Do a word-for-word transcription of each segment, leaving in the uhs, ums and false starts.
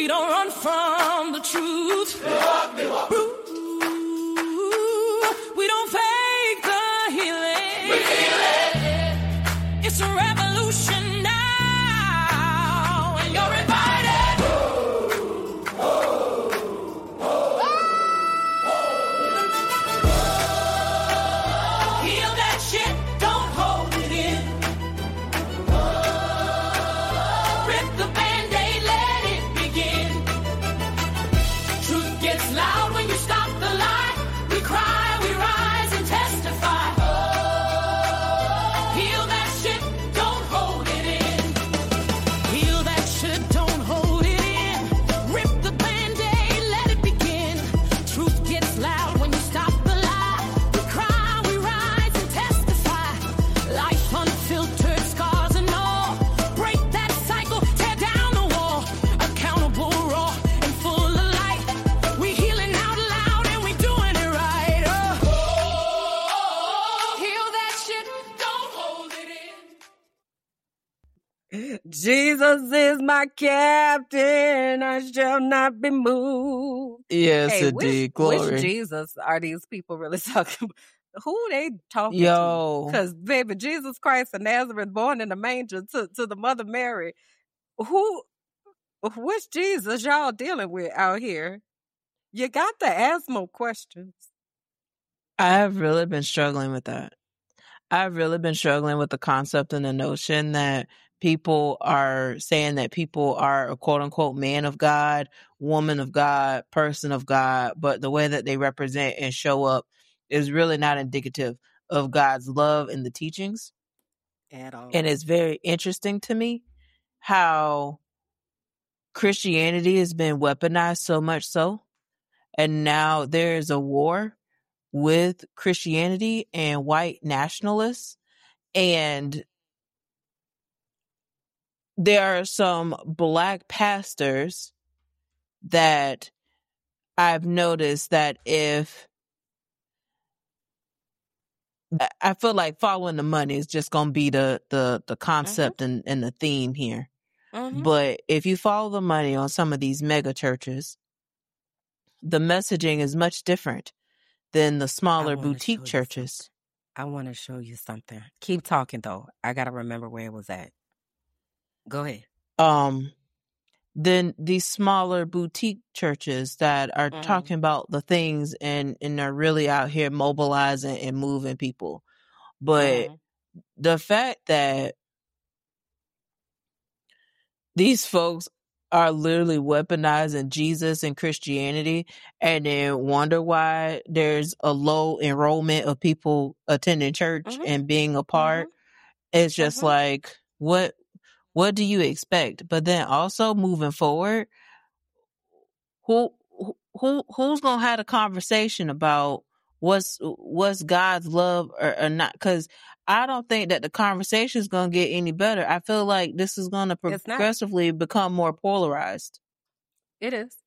We don't run from the truth. We don't fake the healing. We heal it. It's a revolution now, and you're invited. Oh, oh, oh. Heal that shit, don't hold it in. Rip the Band-Aid, let it begin. Truth gets loud when you stop the lie. We cry, we rise and testify. Heal that shit, don't hold it in. Heal that shit, don't hold it in. Rip the Band-Aid, let it begin. Truth gets loud when you stop the lie. We cry, we rise and testify. Life unfiltered, scars and all. Break that cycle, tear down the wall. Accountable, raw, and full of light. We healing out loud and we doing it right. Oh. Heal that shit, don't hold it in. Jesus is my captain, I shall not be moved. Yes, Hey, indeed. which, Glory. which Jesus are these people really talking about? Who they talking Yo. to? Because, baby, Jesus Christ of Nazareth, born in the manger to, to the Mother Mary. Who, which Jesus y'all dealing with out here? You got to ask more questions. I've really been struggling with that. I've really been struggling with the concept and the notion that people are saying that people are a quote unquote man of God, woman of God, person of God, but the way that they represent and show up is really not indicative of God's love in the teachings. At all. And it's very interesting to me how Christianity has been weaponized so much so. And now there is a war with Christianity and white nationalists. And there are some black pastors that I've noticed that if I feel like following the money is just going to be the, the, the concept and, and the theme here. Mhm. But if you follow the money on some of these mega churches, the messaging is much different than the I smaller want to show boutique you churches. something. I want to show you something. Keep talking, though. I got to remember where it was at. Go ahead. Um, than these smaller boutique churches that are Mhm. talking about the things and, and are really out here mobilizing and moving people. But Mhm. the fact that these folks are literally weaponizing Jesus and Christianity and then wonder why there's a low enrollment of people attending church Mhm. and being a Mhm. part. It's just Mhm. like, what, what do you expect? But then also moving forward, who, who, who's going to have a conversation about what's, what's God's love or, or not? Cause I don't think that the conversation is going to get any better. I feel like this is going to It's not. progressively become more polarized. It is.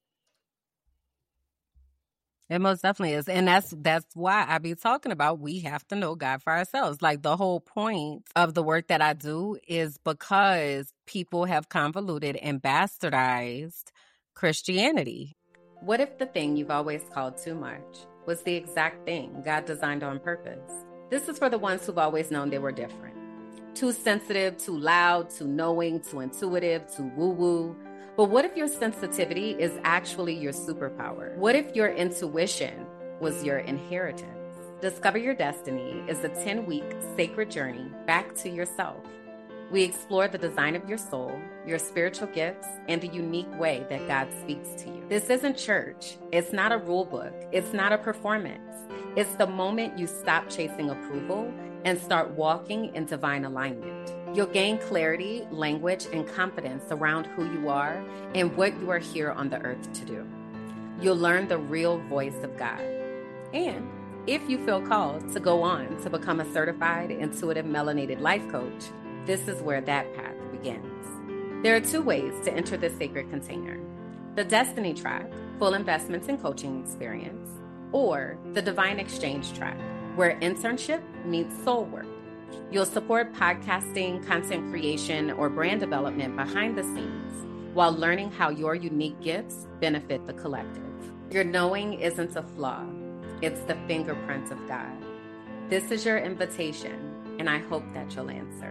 It most definitely is. And that's that's why I be talking about we have to know God for ourselves. Like the whole point of the work that I do is because people have convoluted and bastardized Christianity. What if the thing you've always called too much was the exact thing God designed on purpose? This is for the ones who've always known they were different. Too sensitive, too loud, too knowing, too intuitive, too woo-woo. But what if your sensitivity is actually your superpower? What if your intuition was your inheritance? Discover Your Destiny is a ten-week sacred journey back to yourself. We explore the design of your soul, your spiritual gifts, and the unique way that God speaks to you. This isn't church. It's not a rule book. It's not a performance. It's the moment you stop chasing approval and start walking in divine alignment. You'll gain clarity, language, and confidence around who you are and what you are here on the earth to do. You'll learn the real voice of God. And if you feel called to go on to become a certified intuitive melanated life coach, this is where that path begins. There are two ways to enter this sacred container: the Destiny track, full investments and coaching experience, or the Divine Exchange track, where internship meets soul work. You'll support podcasting, content creation, or brand development behind the scenes, while learning how your unique gifts benefit the collective. Your knowing isn't a flaw, it's the fingerprints of God. This is your invitation, and I hope that you'll answer.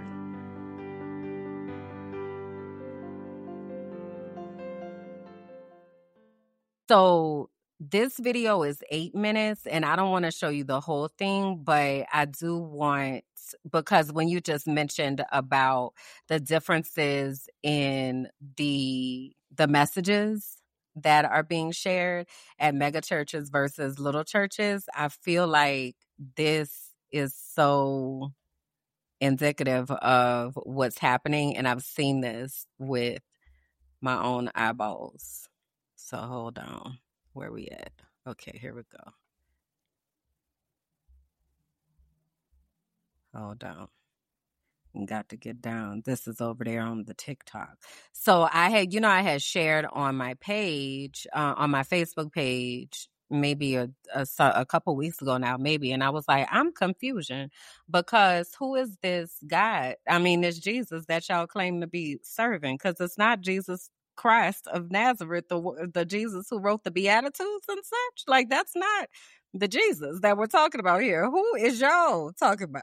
So this video is eight minutes, and I don't want to show you the whole thing, but I do want, because when you just mentioned about the differences in the the messages that are being shared at mega churches versus little churches, I feel like this is so indicative of what's happening, and I've seen this with my own eyeballs. So hold on. Where we at? Okay, here we go. Hold on. Got to get down. This is over there on the TikTok. So I had, you know, I had shared on my page, uh, on my Facebook page, maybe a, a, a couple weeks ago now, maybe. And I was like, I'm confusion because who is this God? I mean, it's Jesus that y'all claim to be serving, because it's not Jesus Christ of Nazareth, the the Jesus who wrote the Beatitudes and such. Like, that's not the Jesus that we're talking about here. Who is y'all talking about?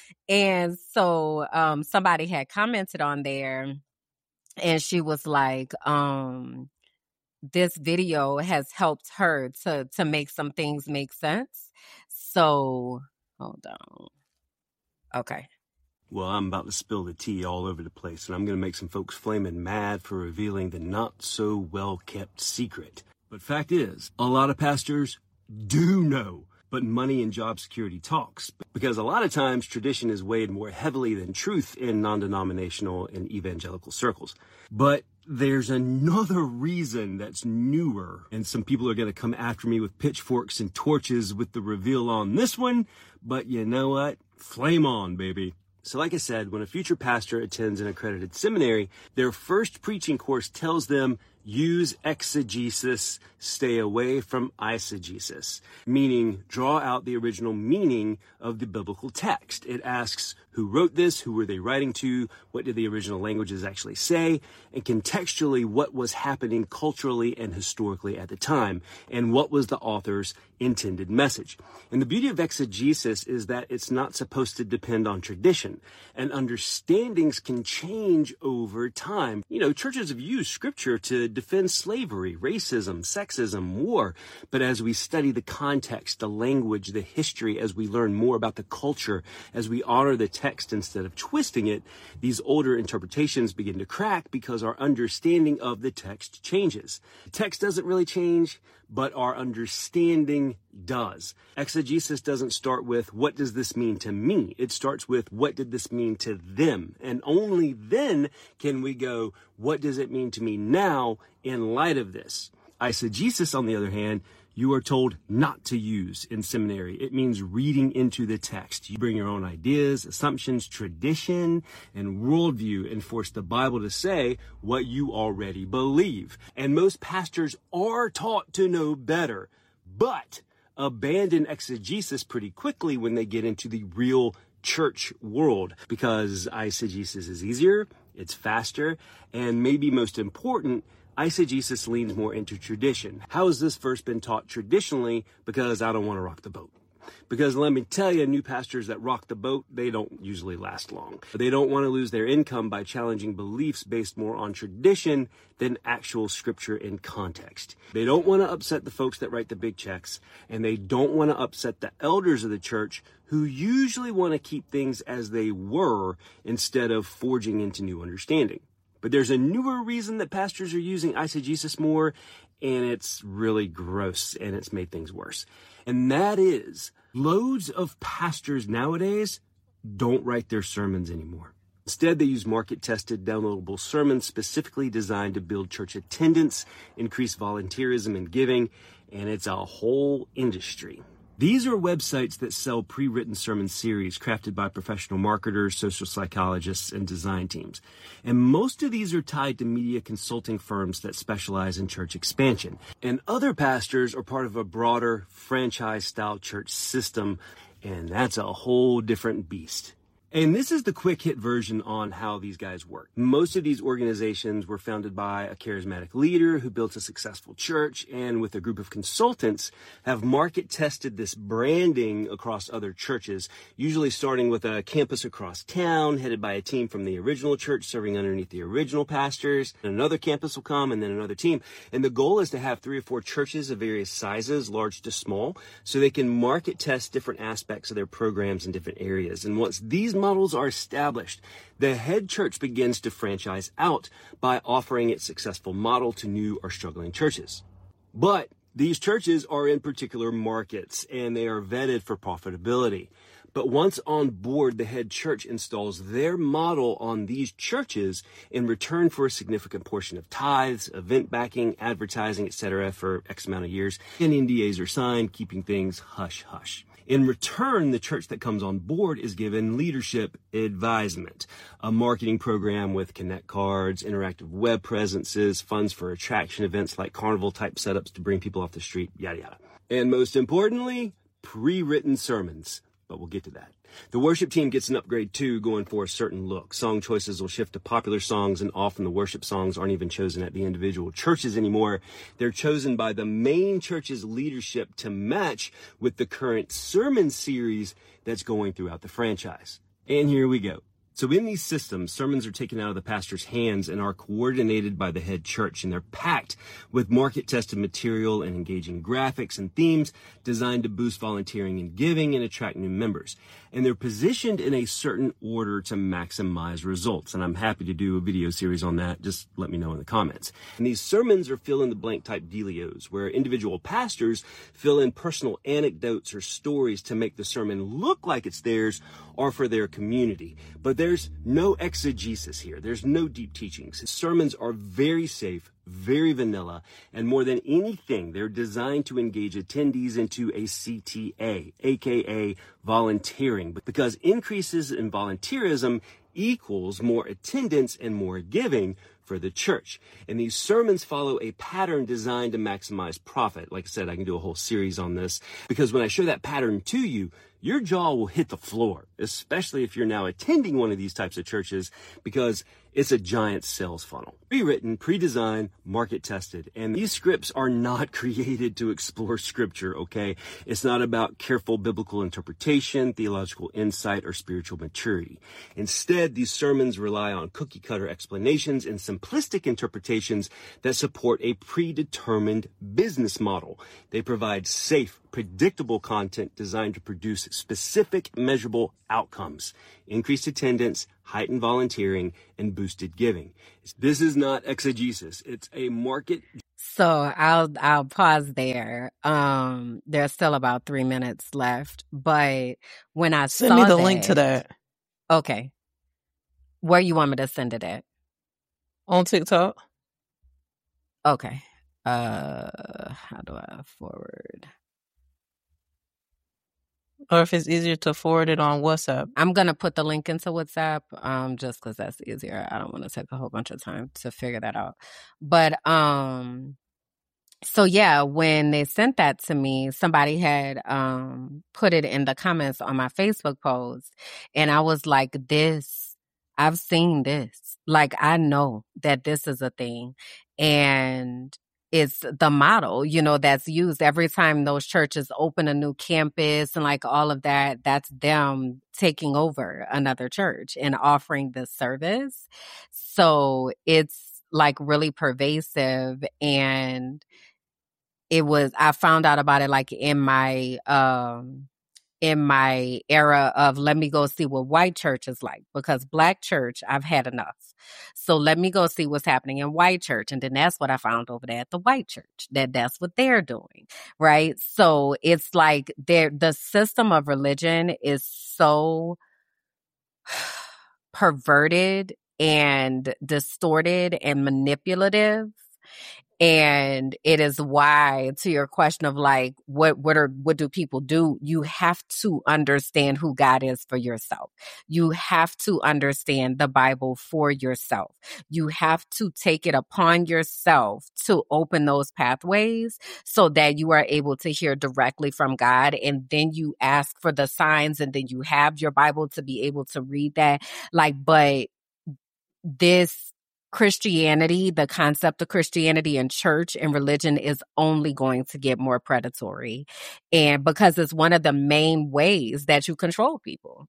And so um, somebody had commented on there, and she was like, um, this video has helped her to to make some things make sense. So hold on. Okay. Well, I'm about to spill the tea all over the place, and I'm going to make some folks flaming mad for revealing the not-so-well-kept secret. But fact is, a lot of pastors do know, but money and job security talks. Because a lot of times, tradition is weighed more heavily than truth in non-denominational and evangelical circles. But there's another reason that's newer, and some people are going to come after me with pitchforks and torches with the reveal on this one. But you know what? Flame on, baby. So like I said, when a future pastor attends an accredited seminary, their first preaching course tells them, use exegesis, stay away from eisegesis, meaning draw out the original meaning of the biblical text. It asks who wrote this, who were they writing to, what did the original languages actually say, and contextually what was happening culturally and historically at the time, and what was the author's intended message. And the beauty of exegesis is that it's not supposed to depend on tradition, and understandings can change over time. You know, churches have used scripture to defend slavery, racism, sexism, war, but as we study the context, the language, the history, as we learn more about the culture, as we honor the text instead of twisting it, these older interpretations begin to crack because our understanding of the text changes. The text doesn't really change, but our understanding does. Exegesis doesn't start with, what does this mean to me? It starts with, what did this mean to them? And only then can we go, what does it mean to me now in light of this? Eisegesis, on the other hand, you are told not to use in seminary. It means reading into the text. You bring your own ideas, assumptions, tradition, and worldview, and force the Bible to say what you already believe. And most pastors are taught to know better, but abandon exegesis pretty quickly when they get into the real church world, because eisegesis is easier, it's faster, and maybe most important, eisegesis leans more into tradition. How has this verse been taught traditionally? Because I don't want to rock the boat. Because let me tell you, new pastors that rock the boat, they don't usually last long. They don't want to lose their income by challenging beliefs based more on tradition than actual scripture and context. They don't want to upset the folks that write the big checks, and they don't want to upset the elders of the church who usually want to keep things as they were instead of forging into new understanding. But there's a newer reason that pastors are using eisegesis more, and it's really gross, and it's made things worse. And that is, loads of pastors nowadays don't write their sermons anymore. Instead, they use market-tested, downloadable sermons specifically designed to build church attendance, increase volunteerism and giving, and it's a whole industry. These are websites that sell pre-written sermon series crafted by professional marketers, social psychologists, and design teams. And most of these are tied to media consulting firms that specialize in church expansion. And other pastors are part of a broader franchise-style church system, and that's a whole different beast. And this is the quick hit version on how these guys work. Most of these organizations were founded by a charismatic leader who built a successful church and with a group of consultants have market tested this branding across other churches, usually starting with a campus across town headed by a team from the original church serving underneath the original pastors. And another campus will come and then another team. And the goal is to have three or four churches of various sizes, large to small, so they can market test different aspects of their programs in different areas. And once these models are established, the head church begins to franchise out by offering its successful model to new or struggling churches. But these churches are in particular markets and they are vetted for profitability. But once on board, the head church installs their model on these churches in return for a significant portion of tithes, event backing, advertising, et cetera for X amount of years. And N D As are signed, keeping things hush-hush. In return, the church that comes on board is given leadership advisement, a marketing program with connect cards, interactive web presences, funds for attraction events like carnival type setups to bring people off the street, yada, yada. And most importantly, pre-written sermons. But we'll get to that. The worship team gets an upgrade too, going for a certain look. Song choices will shift to popular songs, and often the worship songs aren't even chosen at the individual churches anymore. They're chosen by the main church's leadership to match with the current sermon series that's going throughout the franchise. And here we go. So in these systems, sermons are taken out of the pastor's hands and are coordinated by the head church, and they're packed with market-tested material and engaging graphics and themes designed to boost volunteering and giving and attract new members. And they're positioned in a certain order to maximize results. And I'm happy to do a video series on that. Just let me know in the comments. And these sermons are fill-in-the-blank type dealios, where individual pastors fill in personal anecdotes or stories to make the sermon look like it's theirs or for their community. But there's no exegesis here. There's no deep teachings. Sermons are very safe, very vanilla, and more than anything, they're designed to engage attendees into a C T A, aka volunteering, because increases in volunteerism equals more attendance and more giving for the church. And these sermons follow a pattern designed to maximize profit. Like I said, I can do a whole series on this, because when I show that pattern to you, your jaw will hit the floor, especially if you're now attending one of these types of churches, because it's a giant sales funnel. Pre-written, pre-designed, market-tested. And these scripts are not created to explore scripture, okay? It's not about careful biblical interpretation, theological insight, or spiritual maturity. Instead, these sermons rely on cookie-cutter explanations and simplistic interpretations that support a predetermined business model. They provide safe, predictable content designed to produce specific, measurable outcomes: increased attendance, heightened volunteering, and boosted giving. This is not exegesis. It's a market. So I'll I'll pause there. Um, there's still about three minutes left, but when I Send saw me the that, link to that okay, where you want me to send it at? on TikTok. Okay. Uh, how do I forward? Or if it's easier to forward it on WhatsApp. I'm gonna put the link into WhatsApp, um, just because that's easier. I don't want to take a whole bunch of time to figure that out. But um, so yeah, when they sent that to me, somebody had um put it in the comments on my Facebook post, and I was like, "This, I've seen this. Like, I know that this is a thing, and." It's the model, you know, that's used every time those churches open a new campus and like all of that. That's them taking over another church and offering this service. So it's like really pervasive. And it was, I found out about it like in my, um, in my era of let me go see what white church is like, because black church, I've had enough. So let me go see what's happening in white church. And then that's what I found over there at the white church, that that's what they're doing. Right. So it's like they're, the system of religion is so perverted and distorted and manipulative. And it is why, to your question of like, what, what are, what do people do? You have to understand who God is for yourself. You have to understand the Bible for yourself. You have to take it upon yourself to open those pathways so that you are able to hear directly from God. And then you ask for the signs, and then you have your Bible to be able to read that. Like, but this Christianity, the concept of Christianity and church and religion is only going to get more predatory. And because it's one of the main ways that you control people.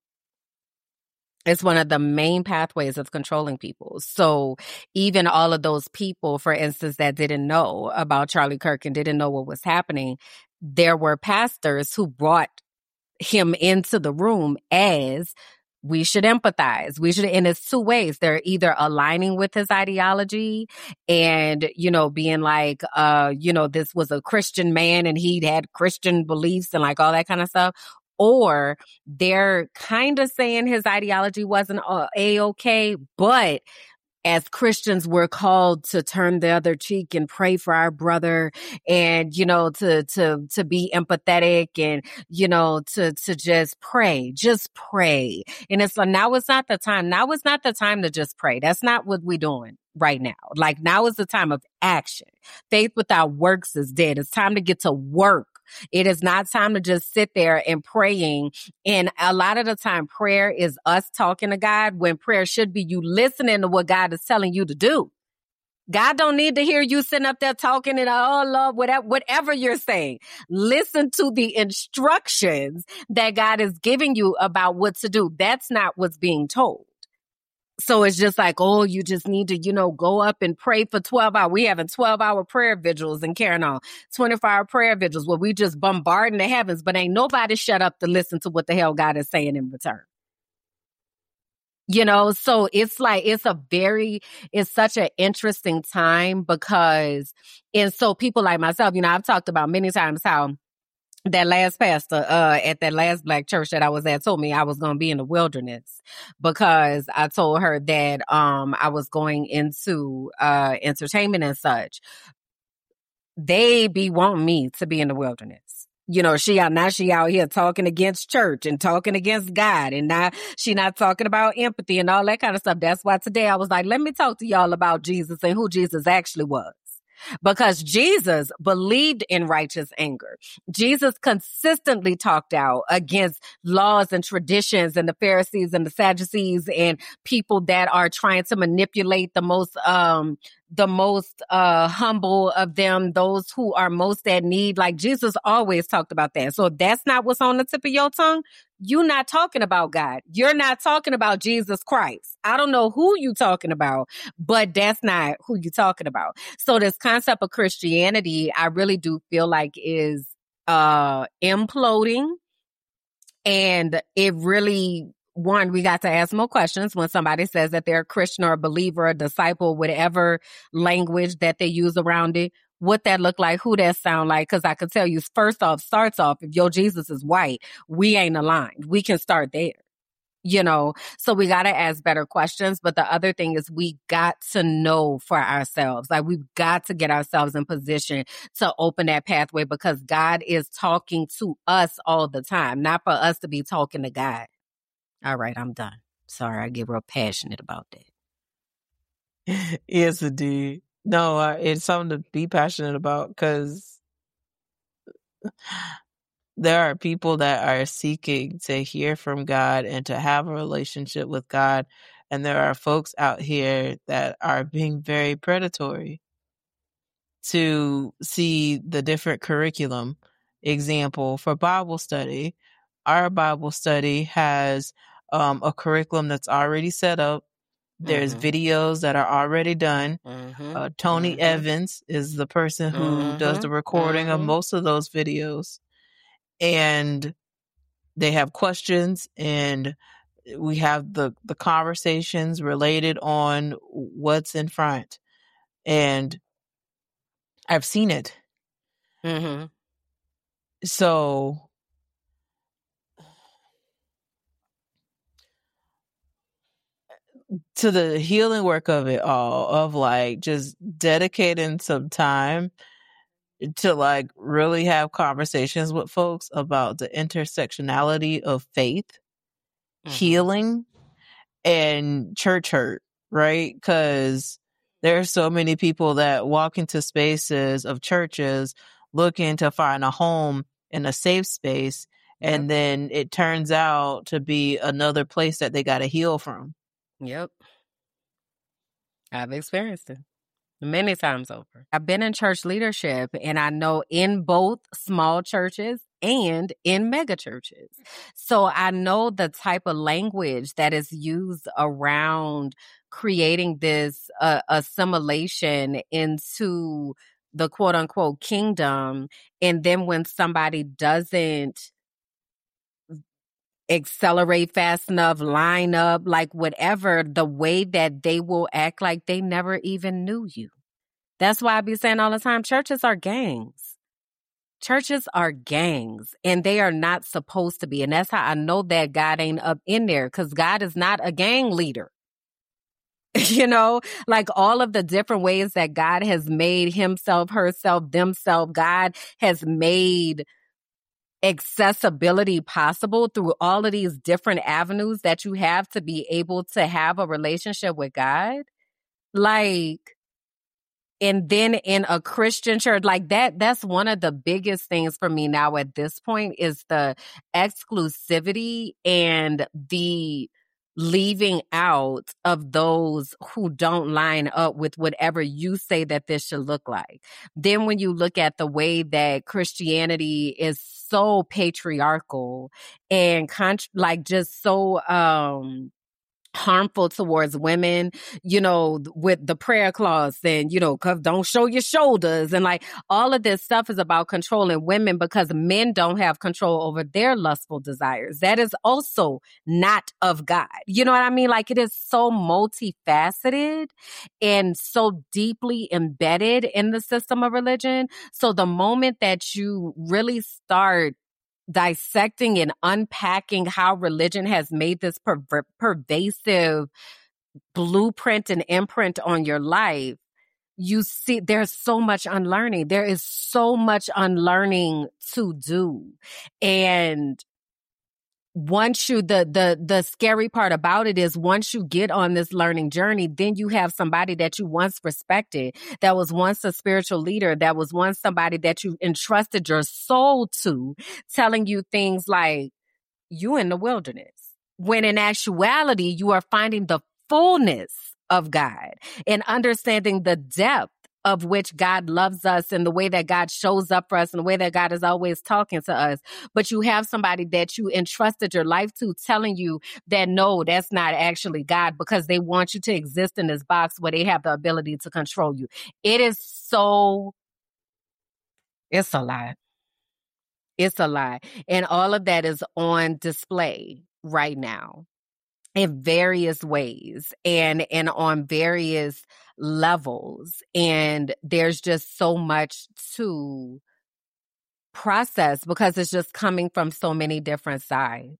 It's one of the main pathways of controlling people. So even all of those people, for instance, that didn't know about Charlie Kirk and didn't know what was happening, there were pastors who brought him into the room as we should empathize. We should, and it's two ways. They're either aligning with his ideology and, you know, being like, uh, you know, this was a Christian man and he'd had Christian beliefs and like all that kind of stuff. Or they're kind of saying his ideology wasn't A-okay, but as Christians, we're called to turn the other cheek and pray for our brother and, you know, to, to, to be empathetic and, you know, to, to just pray, just pray. And it's like, now is not the time. Now is not the time to just pray. That's not what we're doing right now. Like, now is the time of action. Faith without works is dead. It's time to get to work. It is not time to just sit there and praying. And a lot of the time, prayer is us talking to God, when prayer should be you listening to what God is telling you to do. God don't need to hear you sitting up there talking and, oh, Lord, whatever, whatever you're saying. Listen to the instructions that God is giving you about what to do. That's not what's being told. So it's just like, oh, you just need to, you know, go up and pray for twelve hours. We having twelve hour prayer vigils and carrying on twenty-four hour prayer vigils where we just bombarding the heavens, but ain't nobody shut up to listen to what the hell God is saying in return. You know, so it's like, it's a very, it's such an interesting time because, and so people like myself, you know, I've talked about many times how that last pastor uh, at that last black church that I was at told me I was going to be in the wilderness because I told her that um, I was going into uh, entertainment and such. They be wanting me to be in the wilderness. You know, she out now she out here talking against church and talking against God, and now she not talking about empathy and all that kind of stuff. That's why today I was like, let me talk to y'all about Jesus and who Jesus actually was. Because Jesus believed in righteous anger. Jesus consistently talked out against laws and traditions and the Pharisees and the Sadducees and people that are trying to manipulate the most, um, the most, uh, humble of them, those who are most at need. Like Jesus always talked about that. So if that's not what's on the tip of your tongue, you're not talking about God. You're not talking about Jesus Christ. I don't know who you talking about, but that's not who you're talking about. So this concept of Christianity, I really do feel like is uh imploding. And it really, one, we got to ask more questions when somebody says that they're a Christian or a believer, a disciple, whatever language that they use around it. What that look like, who that sound like, because I could tell you, first off, starts off, if your Jesus is white, we ain't aligned. We can start there, you know? So we got to ask better questions. But the other thing is we got to know for ourselves. Like we've got to get ourselves in position to open that pathway because God is talking to us all the time, not for us to be talking to God. All right, I'm done. Sorry, I get real passionate about that. Yes, indeed. No, uh, it's something to be passionate about because there are people that are seeking to hear from God and to have a relationship with God. And there are folks out here that are being very predatory to see the different curriculum. Example, for Bible study, our Bible study has um, a curriculum that's already set up. There's mm-hmm. videos that are already done. Mm-hmm. Uh, Tony mm-hmm. Evans is the person who mm-hmm. does the recording mm-hmm. of most of those videos. And they have questions and we have the, the conversations related on what's in front. And I've seen it. Mm-hmm. So to the healing work of it all, of like just dedicating some time to like really have conversations with folks about the intersectionality of faith, mm-hmm. healing, and church hurt, right? Because there's so many people that walk into spaces of churches looking to find a home in a safe space, yep. and then it turns out to be another place that they got to heal from. Yep. I've experienced it many times over. I've been in church leadership, and I know in both small churches and in mega churches. So I know the type of language that is used around creating this uh, assimilation into the quote unquote kingdom. And then when somebody doesn't accelerate fast enough, line up, like whatever, the way that they will act like they never even knew you. That's why I be saying all the time, churches are gangs. Churches are gangs, and they are not supposed to be. And that's how I know that God ain't up in there, because God is not a gang leader. You know, like all of the different ways that God has made himself, herself, themselves, God has made accessibility possible through all of these different avenues that you have to be able to have a relationship with God. Like, and then in a Christian church, like that, that's one of the biggest things for me now at this point, is the exclusivity and the leaving out of those who don't line up with whatever you say that this should look like. Then when you look at the way that Christianity is so patriarchal and con- like just so um harmful towards women, you know, with the prayer clause and, you know, cause don't show your shoulders, and like all of this stuff is about controlling women because men don't have control over their lustful desires. That is also not of God. You know what I mean? Like it is so multifaceted and so deeply embedded in the system of religion. So the moment that you really start dissecting and unpacking how religion has made this per- pervasive blueprint and imprint on your life, you see there's so much unlearning. There is so much unlearning to do. And once you, the, the, the scary part about it is once you get on this learning journey, then you have somebody that you once respected, that was once a spiritual leader, that was once somebody that you entrusted your soul to, telling you things like, you in the wilderness. When in actuality, you are finding the fullness of God and understanding the depth of which God loves us and the way that God shows up for us and the way that God is always talking to us. But you have somebody that you entrusted your life to telling you that, no, that's not actually God, because they want you to exist in this box where they have the ability to control you. It is so, it's a lie. It's a lie. And all of that is on display right now in various ways and, and on various levels. And there's just so much to process because it's just coming from so many different sides.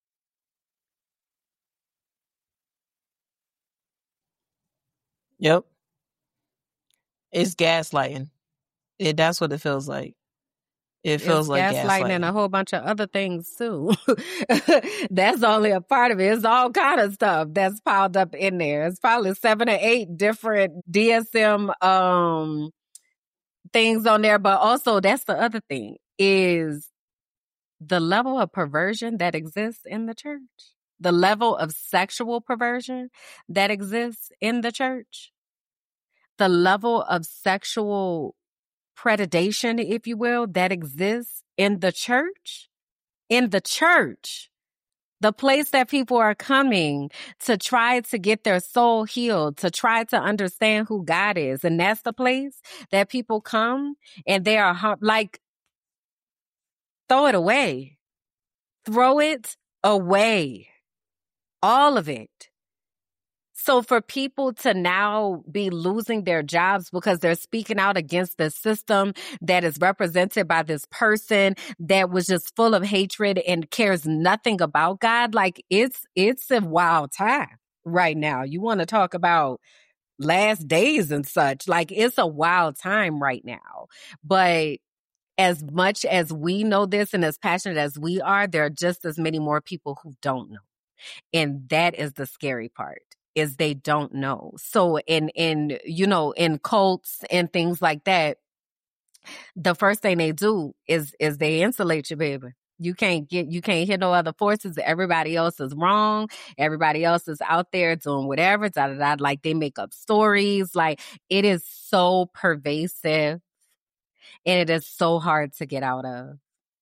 Yep. It's gaslighting. It, that's what it feels like. It feels it's like gaslighting, gaslighting and a whole bunch of other things too. That's only a part of it. It's all kind of stuff that's piled up in there. It's probably seven or eight different D S M um things on there. But also, that's the other thing, is the level of perversion that exists in the church. The level of sexual perversion that exists in the church. The level of sexual predation, if you will, that exists in the church, in the church, the place that people are coming to try to get their soul healed, to try to understand who God is. And that's the place that people come and they are like, throw it away, throw it away, all of it. So for people to now be losing their jobs because they're speaking out against the system that is represented by this person that was just full of hatred and cares nothing about God, like it's it's a wild time. right now. You want to talk about last days and such. Like, it's a wild time right now. But as much as we know this and as passionate as we are, there are just as many more people who don't know. And that is the scary part, is they don't know. So in, in, you know, in cults and things like that, the first thing they do is, is they insulate you, baby. You can't get, you can't hit no other forces. Everybody else is wrong. Everybody else is out there doing whatever, da, da, da. Like, they make up stories. Like, it is so pervasive and it is so hard to get out of.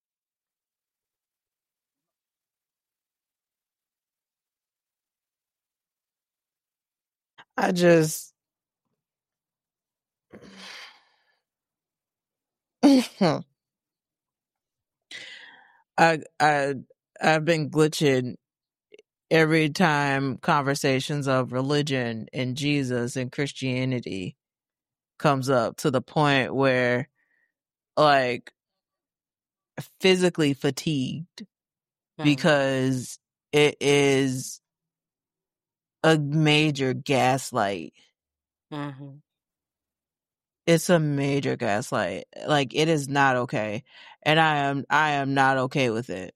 I just I I I've been glitching every time conversations of religion and Jesus and Christianity comes up, to the point where, like, physically fatigued, Mhm. because it is a major gaslight. Mm-hmm. It's a major gaslight. Like, it is not okay. And I am I am not okay with it.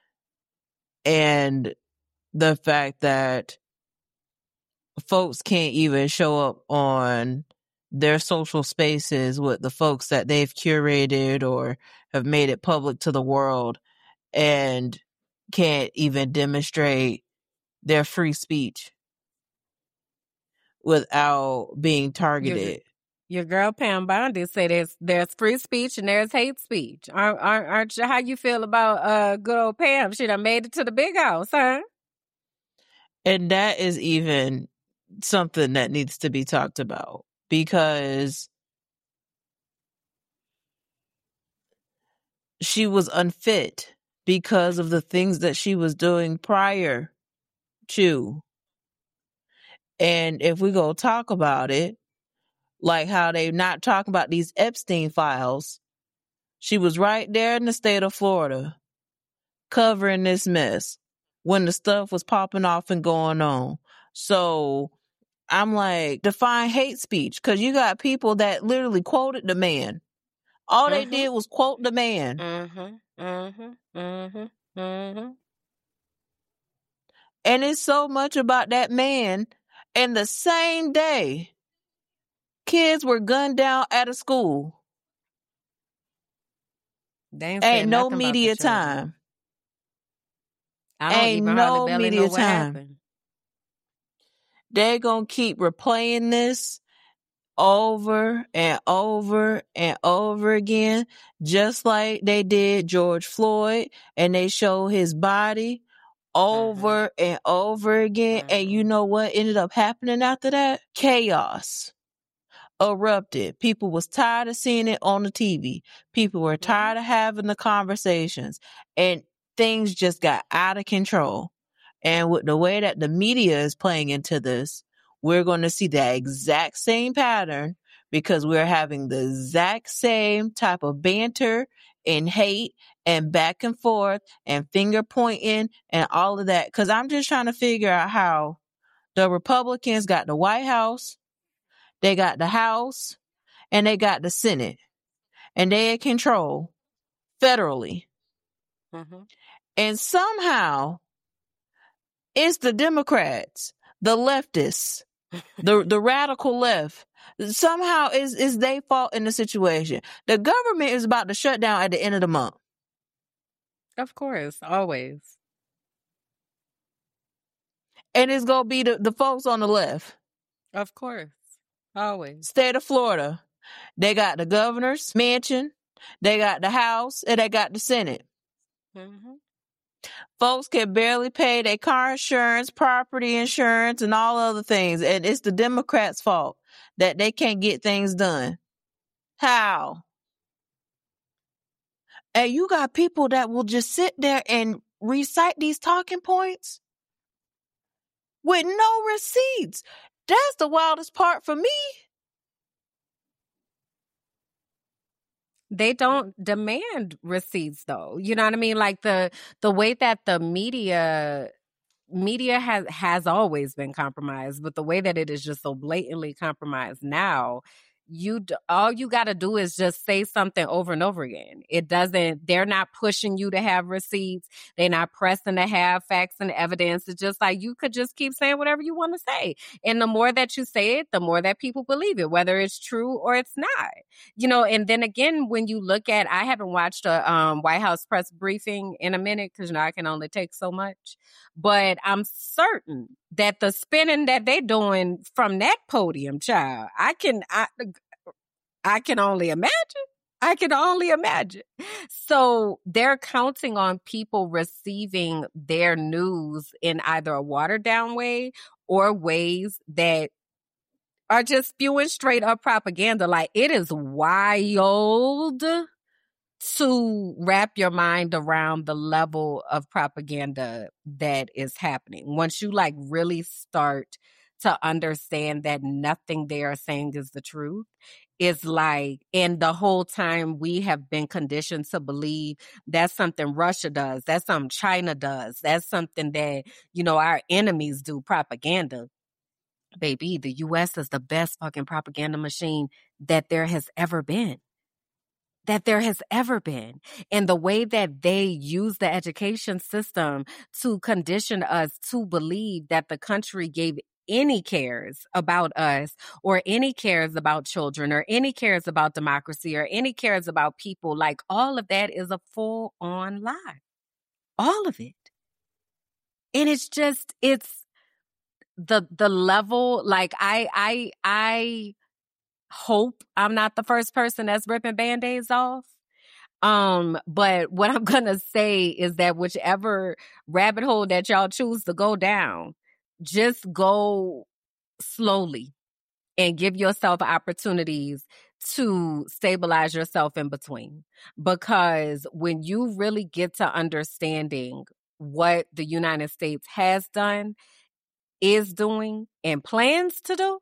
And the fact that folks can't even show up on their social spaces with the folks that they've curated or have made it public to the world, and can't even demonstrate their free speech without being targeted. Your girl Pam Bondi said there's there's free speech and there's hate speech. Aren't, aren't, aren't you, how you feel about uh good old Pam? She done made it to the big house, huh? And that is even something that needs to be talked about, because she was unfit because of the things that she was doing prior to. And if we go talk about it, like how they not talking about these Epstein files, she was right there in the state of Florida covering this mess when the stuff was popping off and going on. So I'm like, define hate speech, because you got people that literally quoted the man. All they Mhm. did was quote the man. Mm-hmm. Mm-hmm. Mm-hmm. Mm-hmm. And it's so much about that man. And the same day, kids were gunned down at a school. They ain't, Ain't no nothing media about the children. time. I don't Ain't even no hardly barely media know what time. happened. They're going to keep replaying this over and over and over again, just like they did George Floyd, and they show his body over mm-hmm. and over again. Mm-hmm. And you know what ended up happening after that? Chaos erupted. People was tired of seeing it on the T V. People were tired mm-hmm. of having the conversations, and things just got out of control. And with the way that the media is playing into this, we're going to see the exact same pattern, because we're having the exact same type of banter and hate and back and forth and finger pointing and all of that. Because I'm just trying to figure out how the Republicans got the White House, they got the House, and they got the Senate, and they in control federally. Mm-hmm. And somehow it's the Democrats, the leftists, the the radical left. Somehow is is they fault in the situation. The government is about to shut down at the end of the month. Of course, always. And it's gonna be the, the folks on the left. Of course. Always. State of Florida. They got the governor's mansion, they got the House, and they got the Senate. Mm-hmm. Folks can barely pay their car insurance, property insurance, and all other things. And it's the Democrats' fault that they can't get things done. How? And you got people that will just sit there and recite these talking points with no receipts. That's the wildest part for me. They don't demand receipts, though. You know what I mean? Like the the way that the media media has has always been compromised, but the way that it is just so blatantly compromised now, you d- all you got to do is just say something over and over again. It doesn't, they're not pushing you to have receipts. They're not pressing to have facts and evidence. It's just like you could just keep saying whatever you want to say. And the more that you say it, the more that people believe it, whether it's true or it's not. You know, and then again, when you look at, I haven't watched a um, White House press briefing in a minute because, you know, I can only take so much. But I'm certain that the spinning that they're doing from that podium, child, I can, I, I can only imagine. I can only imagine. So they're counting on people receiving their news in either a watered down way or ways that are just spewing straight up propaganda. Like, it is wild to wrap your mind around the level of propaganda that is happening. Once you like really start to understand that nothing they are saying is the truth, it's like, and the whole time we have been conditioned to believe that's something Russia does, that's something China does, that's something that, you know, our enemies do, propaganda. Baby, the U S is the best fucking propaganda machine that there has ever been. That there has ever been. And the way that they use the education system to condition us to believe that the country gave any cares about us or any cares about children or any cares about democracy or any cares about people, like all of that is a full on lie. All of it. And it's just, it's the, the level, like I, I, I, hope I'm not the first person that's ripping Band-Aids off. Um, but what I'm going to say is that whichever rabbit hole that y'all choose to go down, just go slowly and give yourself opportunities to stabilize yourself in between. Because when you really get to understanding what the United States has done, is doing, and plans to do,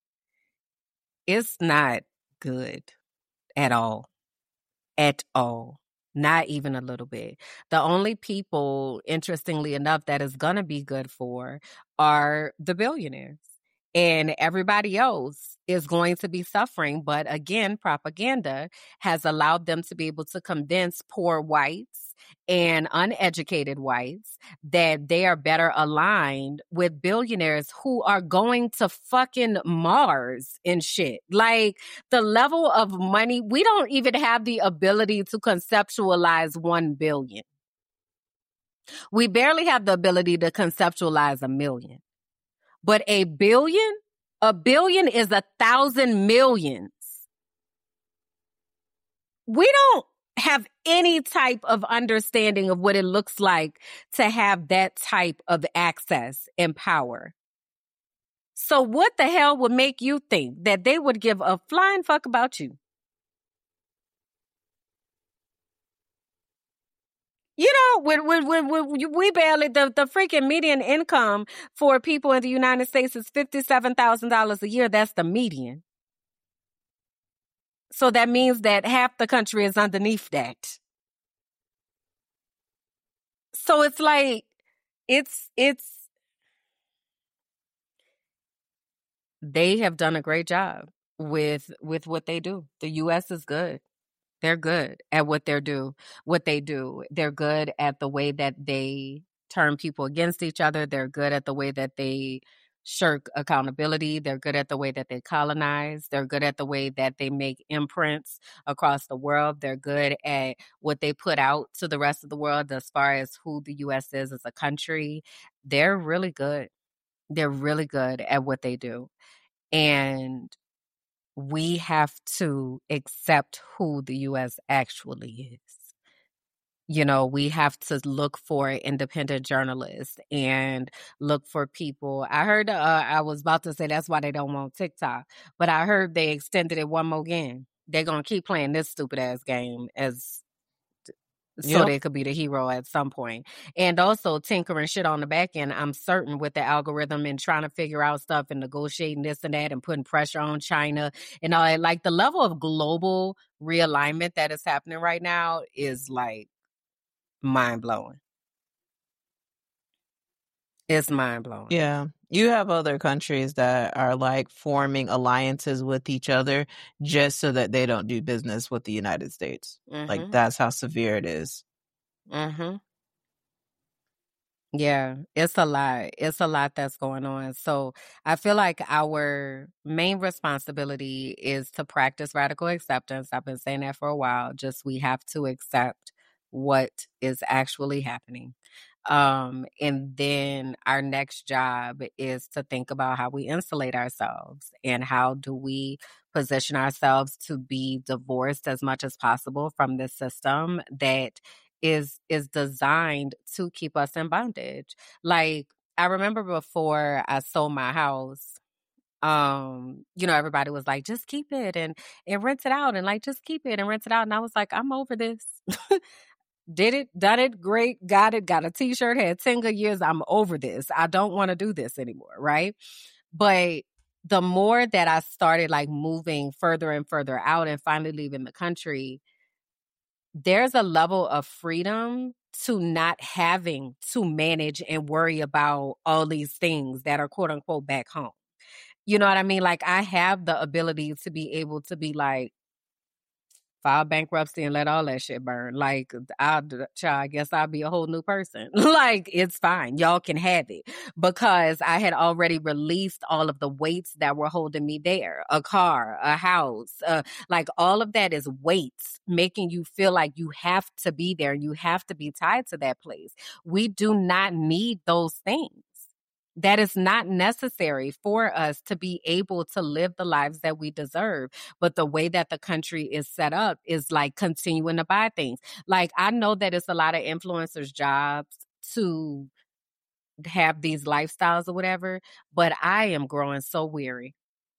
it's not good at all. At all. Not even a little bit. The only people, interestingly enough, that is going to be good for are the billionaires. And everybody else is going to be suffering. But again, propaganda has allowed them to be able to convince poor whites and uneducated whites that they are better aligned with billionaires who are going to fucking Mars and shit. Like, the level of money, we don't even have the ability to conceptualize one billion. We barely have the ability to conceptualize a million. But a billion, a billion is a thousand millions. We don't have any type of understanding of what it looks like to have that type of access and power. So what the hell would make you think that they would give a flying fuck about you? You know, when, when, when, when we barely, the, the freaking median income for people in the United States is fifty-seven thousand dollars a year. That's the median. So that means that half the country is underneath that. So it's like, it's, it's, they have done a great job with, with what they do. The U S is good. They're good at what they're do, what they do. They're good at the way that they turn people against each other. They're good at the way that they shirk accountability. They're good at the way that they colonize. They're good at the way that they make imprints across the world. They're good at what they put out to the rest of the world as far as who the U S is as a country. They're really good. They're really good at what they do. And we have to accept who the U S actually is. You know, we have to look for independent journalists and look for people. I heard, uh, I was about to say that's why they don't want TikTok, but I heard they extended it one more game. They're going to keep playing this stupid ass game as so Yep. they could be the hero at some point. And also tinkering shit on the back end, I'm certain, with the algorithm and trying to figure out stuff and negotiating this and that and putting pressure on China and all that. Like, the level of global realignment that is happening right now is like mind blowing. It's mind-blowing. Yeah. You have other countries that are like forming alliances with each other just so that they don't do business with the United States. Mm-hmm. Like, that's how severe it is. Mm-hmm. Yeah, it's a lot. It's a lot that's going on. So I feel like our main responsibility is to practice radical acceptance. I've been saying that for a while. Just we have to accept what is actually happening. Um, and then our next job is to think about how we insulate ourselves and how do we position ourselves to be divorced as much as possible from this system that is is designed to keep us in bondage. Like, I remember before I sold my house, um, you know, everybody was like, just keep it and and rent it out and like just keep it and rent it out. And I was like, I'm over this. Did it, done it, great, got it, got a t-shirt, had ten good years. I'm over this. I don't want to do this anymore, right? But the more that I started like moving further and further out and finally leaving the country, there's a level of freedom to not having to manage and worry about all these things that are quote unquote back home. You know what I mean? Like, I have the ability to be able to be like, file bankruptcy and let all that shit burn. Like, I'll, I guess I'll be a whole new person. Like, it's fine. Y'all can have it. Because I had already released all of the weights that were holding me there. A car, a house, uh, like all of that is weights making you feel like you have to be there. You have to be tied to that place. We do not need those things. That is not necessary for us to be able to live the lives that we deserve. But the way that the country is set up is like continuing to buy things. Like, I know that it's a lot of influencers' jobs to have these lifestyles or whatever, but I am growing so weary.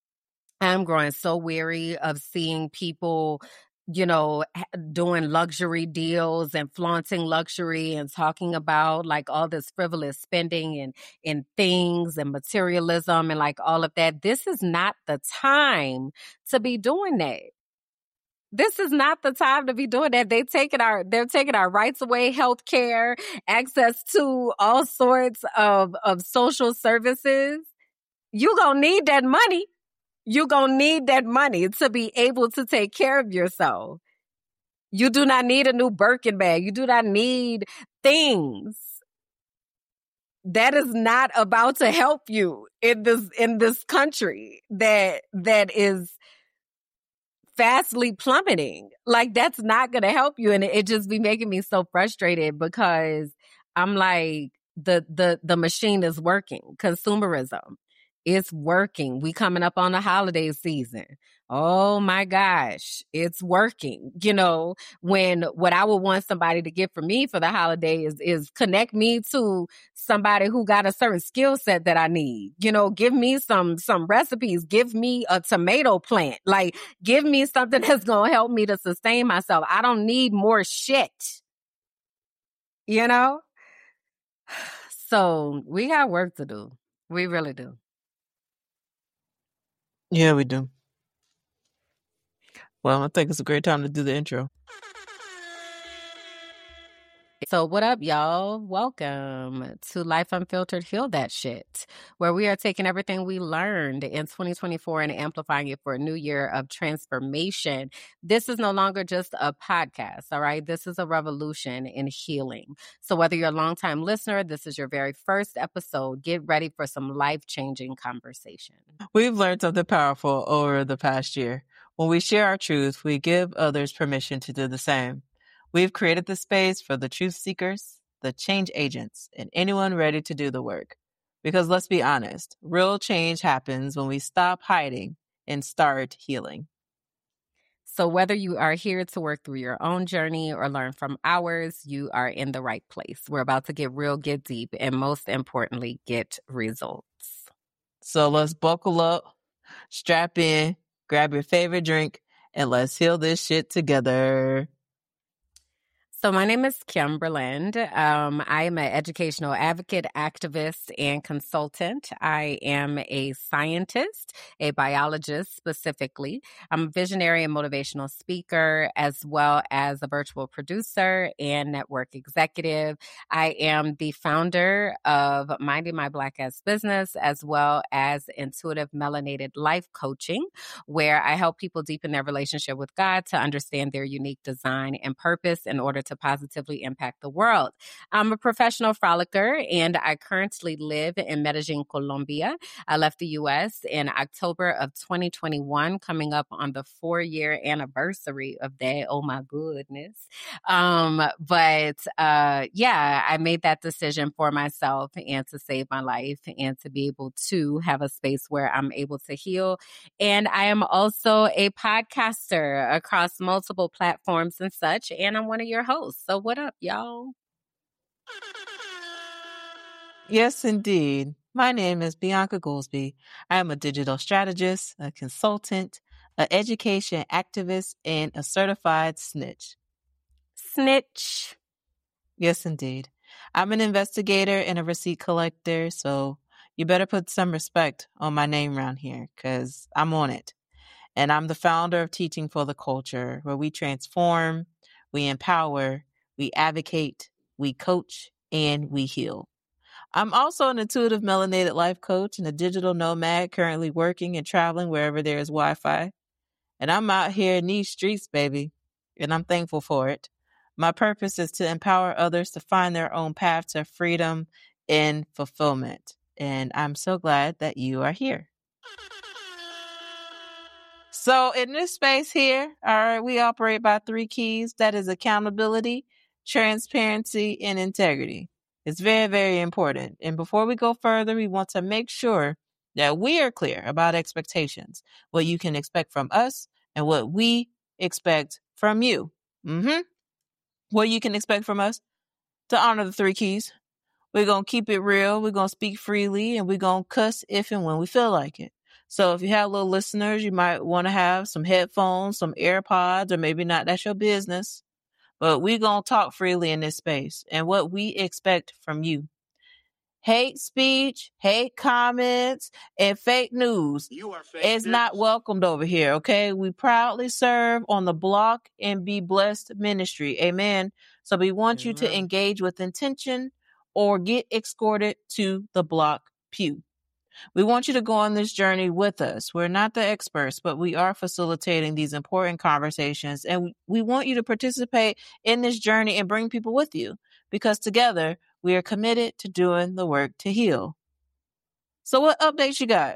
I'm growing so weary of seeing people, you know, doing luxury deals and flaunting luxury and talking about like all this frivolous spending and, and things and materialism and like all of that. This is not the time to be doing that. This is not the time to be doing that. They taking our, they're taking our rights away, health care, access to all sorts of, of social services. You gonna need that money. You're going to need that money to be able to take care of yourself. You do not need a new Birkin bag. You do not need things. That is not about to help you in this, in this country that, that is fastly plummeting. Like, that's not going to help you. And it, it just be making me so frustrated because I'm like, the, the, the machine is working. Consumerism. It's working. We coming up on the holiday season. Oh my gosh, it's working. You know, when what I would want somebody to get for me for the holiday is, is connect me to somebody who got a certain skill set that I need. You know, give me some, some recipes. Give me a tomato plant. Like, give me something that's going to help me to sustain myself. I don't need more shit. You know? So we got work to do. We really do. Yeah, we do. Well, I think it's a great time to do the intro. So what up, y'all? Welcome to Life Unfiltered, Heal That Shit, where we are taking everything we learned in twenty twenty-four and amplifying it for a new year of transformation. This is no longer just a podcast, all right? This is a revolution in healing. So whether you're a longtime listener, this is your very first episode, get ready for some life-changing conversation. We've learned something powerful over the past year. When we share our truth, we give others permission to do the same. We've created the space for the truth seekers, the change agents, and anyone ready to do the work. Because let's be honest, real change happens when we stop hiding and start healing. So whether you are here to work through your own journey or learn from ours, you are in the right place. We're about to get real, get deep, and most importantly, get results. So let's buckle up, strap in, grab your favorite drink, and let's heal this shit together. So my name is Kim Berland. Um, I am an educational advocate, activist, and consultant. I am a scientist, a biologist specifically. I'm a visionary and motivational speaker, as well as a virtual producer and network executive. I am the founder of Minding My Black Ass Business, as well as Intuitive Melanated Life Coaching, where I help people deepen their relationship with God to understand their unique design and purpose in order to positively impact the world. I'm a professional frolicker, and I currently live in Medellin, Colombia. I left the U S in October of twenty twenty-one, coming up on the four-year anniversary of that. Oh, my goodness. Um, but uh, yeah, I made that decision for myself and to save my life and to be able to have a space where I'm able to heal. And I am also a podcaster across multiple platforms and such, and I'm one of your hosts. So what up, y'all? Yes, indeed. My name is Bianca Goolsby. I am a digital strategist, a consultant, an education activist, and a certified snitch. Snitch. Yes, indeed. I'm an investigator and a receipt collector, so you better put some respect on my name around here, because I'm on it. And I'm the founder of Teaching for the Culture, where we transform, we empower, we advocate, we coach, and we heal. I'm also an intuitive melanated life coach and a digital nomad currently working and traveling wherever there is Wi-Fi. And I'm out here in these streets, baby, and I'm thankful for it. My purpose is to empower others to find their own path to freedom and fulfillment. And I'm so glad that you are here. So in this space here, all right, we operate by three keys. That is accountability, transparency, and integrity. It's very, very important. And before we go further, we want to make sure that we are clear about expectations, what you can expect from us and what we expect from you. Mm-hmm. What you can expect from us to honor the three keys. We're going to keep it real. We're going to speak freely, and we're going to cuss if and when we feel like it. So if you have little listeners, you might want to have some headphones, some AirPods, or maybe not. That's your business. But we're going to talk freely in this space and what we expect from you. Hate speech, hate comments, and fake news you are fake is news. Not welcomed over here, okay? We proudly serve on the Block and Be Blessed ministry. Amen. So we want Amen. You to engage with intention or get escorted to the block pew. We want you to go on this journey with us. We're not the experts, but we are facilitating these important conversations, and we want you to participate in this journey and bring people with you, because together we are committed to doing the work to heal. So what updates you got?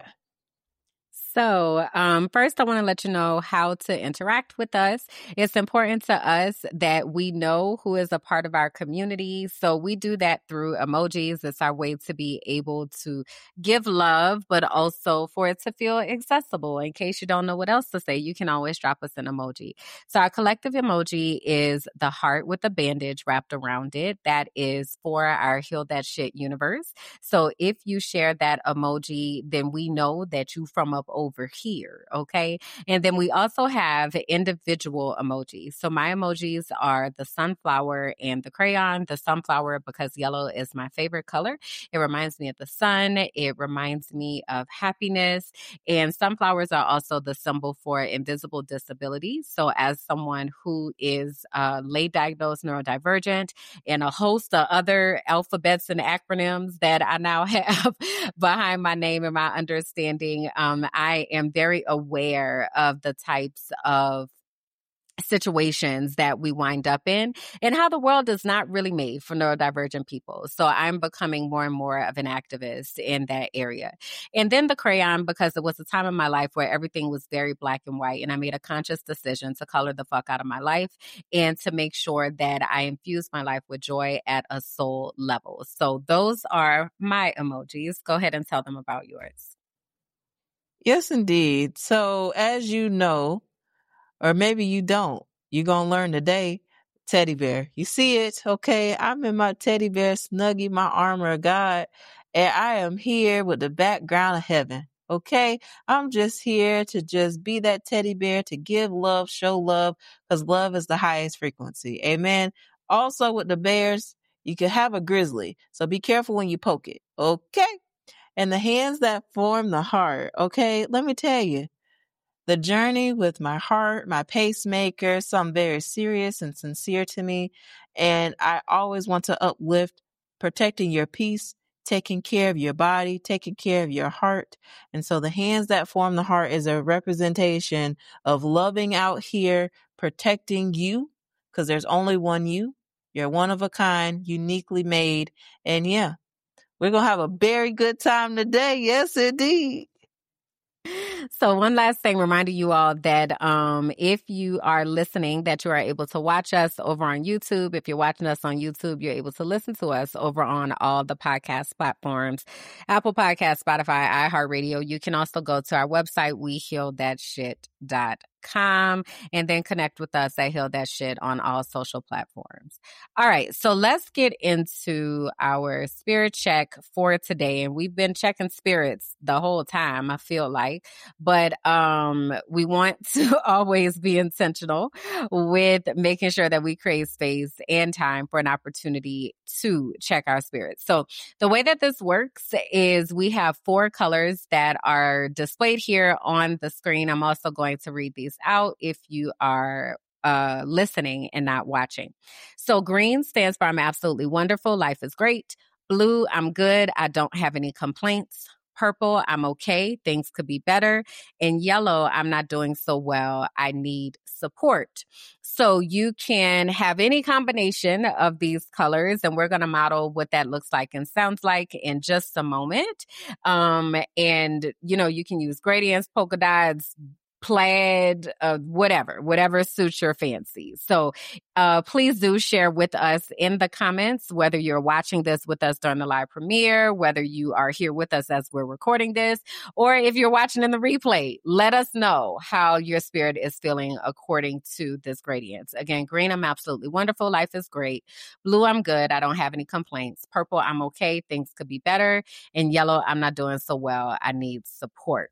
So um, first, I want to let you know how to interact with us. It's important to us that we know who is a part of our community. So we do that through emojis. It's our way to be able to give love, but also for it to feel accessible. In case you don't know what else to say, you can always drop us an emoji. So our collective emoji is the heart with a bandage wrapped around it. That is for our Heal That Shit universe. So if you share that emoji, then we know that you from up over over here, okay? And then we also have individual emojis. So my emojis are the sunflower and the crayon. The sunflower because yellow is my favorite color. It reminds me of the sun. It reminds me of happiness. And sunflowers are also the symbol for invisible disabilities. So as someone who is uh, late diagnosed neurodivergent and a host of other alphabets and acronyms that I now have behind my name and my understanding, um, I I am very aware of the types of situations that we wind up in and how the world is not really made for neurodivergent people. So I'm becoming more and more of an activist in that area. And then the crayon, because it was a time in my life where everything was very black and white, and I made a conscious decision to color the fuck out of my life and to make sure that I infuse my life with joy at a soul level. So those are my emojis. Go ahead and tell them about yours. Yes, indeed. So as you know, or maybe you don't, you're going to learn today, teddy bear. You see it? Okay. I'm in my teddy bear snuggie, my armor of God, and I am here with the background of heaven. Okay. I'm just here to just be that teddy bear, to give love, show love, because love is the highest frequency. Amen. Also with the bears, you could have a grizzly. So be careful when you poke it. Okay. And the hands that form the heart. Okay. Let me tell you, the journey with my heart, my pacemaker, something very serious and sincere to me. And I always want to uplift protecting your peace, taking care of your body, taking care of your heart. And so the hands that form the heart is a representation of loving out here, protecting you, because there's only one you. You're one of a kind, uniquely made. And yeah, we're going to have a very good time today. Yes, indeed. So one last thing, reminding you all that um, if you are listening, that you are able to watch us over on YouTube. If you're watching us on YouTube, you're able to listen to us over on all the podcast platforms, Apple Podcasts, Spotify, iHeartRadio. You can also go to our website, we heal that shit dot com, and then connect with us at Heal That Shit on all social platforms. All right, so let's get into our spirit check for today. And we've been checking spirits the whole time, I feel like. But um, we want to always be intentional with making sure that we create space and time for an opportunity to check our spirits. So the way that this works is we have four colors that are displayed here on the screen. I'm also going to read these out if you are uh, listening and not watching. So green stands for I'm absolutely wonderful. Life is great. Blue, I'm good. I don't have any complaints. Purple, I'm okay. Things could be better. And yellow, I'm not doing so well. I need support. So you can have any combination of these colors, and we're going to model what that looks like and sounds like in just a moment. Um, and, you know, you can use gradients, polka dots, plaid, uh, whatever, whatever suits your fancy. So uh, please do share with us in the comments, whether you're watching this with us during the live premiere, whether you are here with us as we're recording this, or if you're watching in the replay, let us know how your spirit is feeling according to this gradient. Again, green, I'm absolutely wonderful. Life is great. Blue, I'm good. I don't have any complaints. Purple, I'm okay. Things could be better. And yellow, I'm not doing so well. I need support.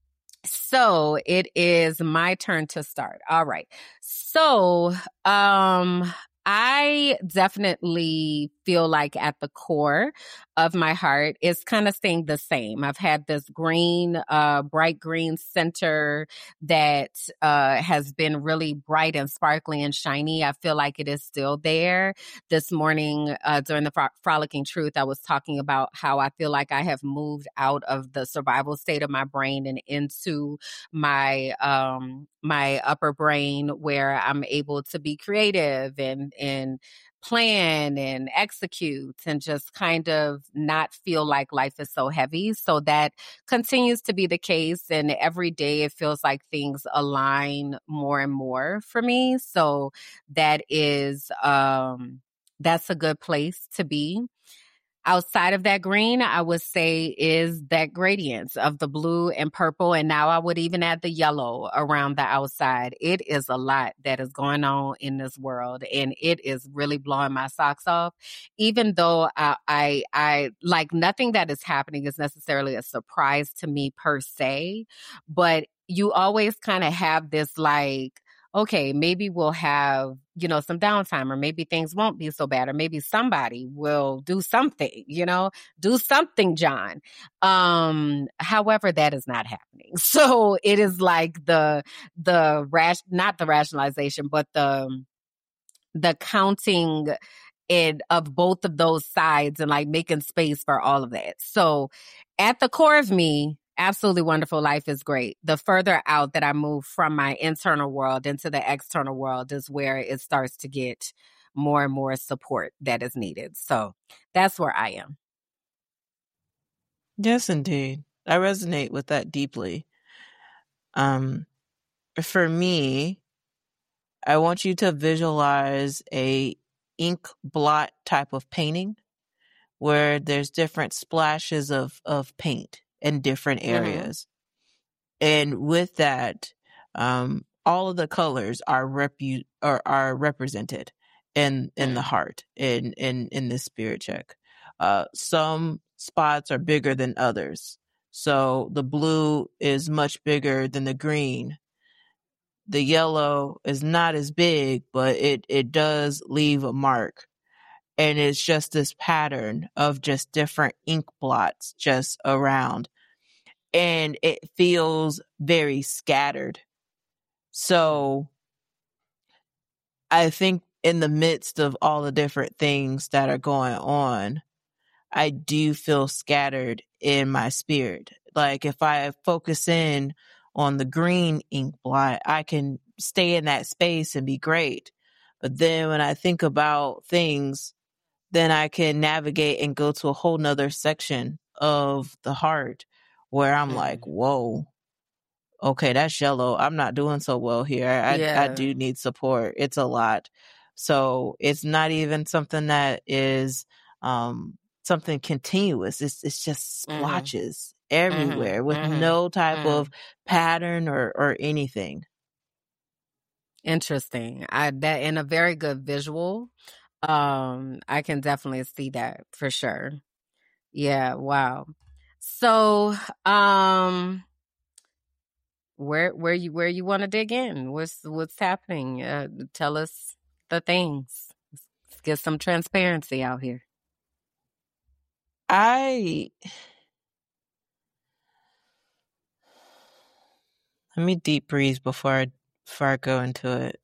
So it is my turn to start. All right. So, um, I definitely feel like at the core of my heart, it's kind of staying the same. I've had this green, uh, bright green center that uh, has been really bright and sparkly and shiny. I feel like it is still there. This morning uh, during the Fro- Frolicking Truth, I was talking about how I feel like I have moved out of the survival state of my brain and into my um, my upper brain, where I'm able to be creative and and plan and execute and just kind of not feel like life is so heavy. So that continues to be the case. And every day it feels like things align more and more for me. So that is, um, that's a good place to be. Outside of that green, I would say is that gradient of the blue and purple. And now I would even add the yellow around the outside. It is a lot that is going on in this world, and it is really blowing my socks off. Even though I, I, I like nothing that is happening is necessarily a surprise to me per se, but you always kind of have this like, okay, maybe we'll have, you know, some downtime, or maybe things won't be so bad, or maybe somebody will do something, you know, do something, John. Um, however, that is not happening. So it is like the, the rash, not the rationalization, but the, the counting it of both of those sides and like making space for all of that. So at the core of me, absolutely wonderful. Life is great. The further out that I move from my internal world into the external world is where it starts to get more and more support that is needed. So that's where I am. Yes, indeed. I resonate with that deeply. Um, for me, I want you to visualize a ink blot type of painting where there's different splashes of, of paint in different areas. Mm-hmm. And with that, um, all of the colors are repu- or are represented in, in the heart, in, in, in the spirit check. Uh, some spots are bigger than others. So the blue is much bigger than the green. the yellow is not as big, but it, it does leave a mark. And it's just this pattern of just different ink blots just around. And it feels very scattered. So I think in the midst of all the different things that are going on, I do feel scattered in my spirit. Like if I focus in on the green ink blot, I can stay in that space and be great. But then when I think about things, then I can navigate and go to a whole nother section of the heart where I'm mm. like, whoa, okay, that's yellow. I'm not doing so well here. I, yeah. I do need support. It's a lot. So it's not even something that is um, something continuous. It's it's just splotches mm-hmm. everywhere mm-hmm. with mm-hmm. no type mm-hmm. of pattern or, or anything. Interesting. I that and a very good visual. Um, I can definitely see that for sure. Yeah, wow. So, um, where where you where you want to dig in? What's what's happening? Uh, tell us the things. Let's get some transparency out here. I let me deep breathe before I before I go into it.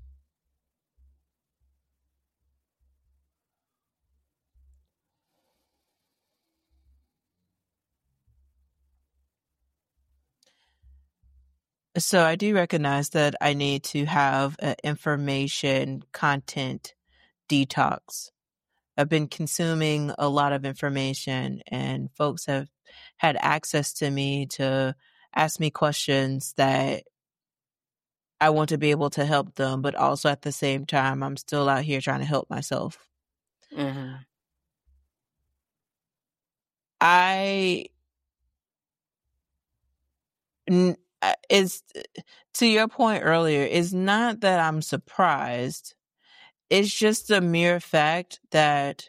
So I do recognize that I need to have an information content detox. I've been consuming a lot of information and folks have had access to me to ask me questions that I want to be able to help them, but also at the same time, I'm still out here trying to help myself. Mm-hmm. I... N- Is to your point earlier, it's not that I'm surprised. It's just a mere fact that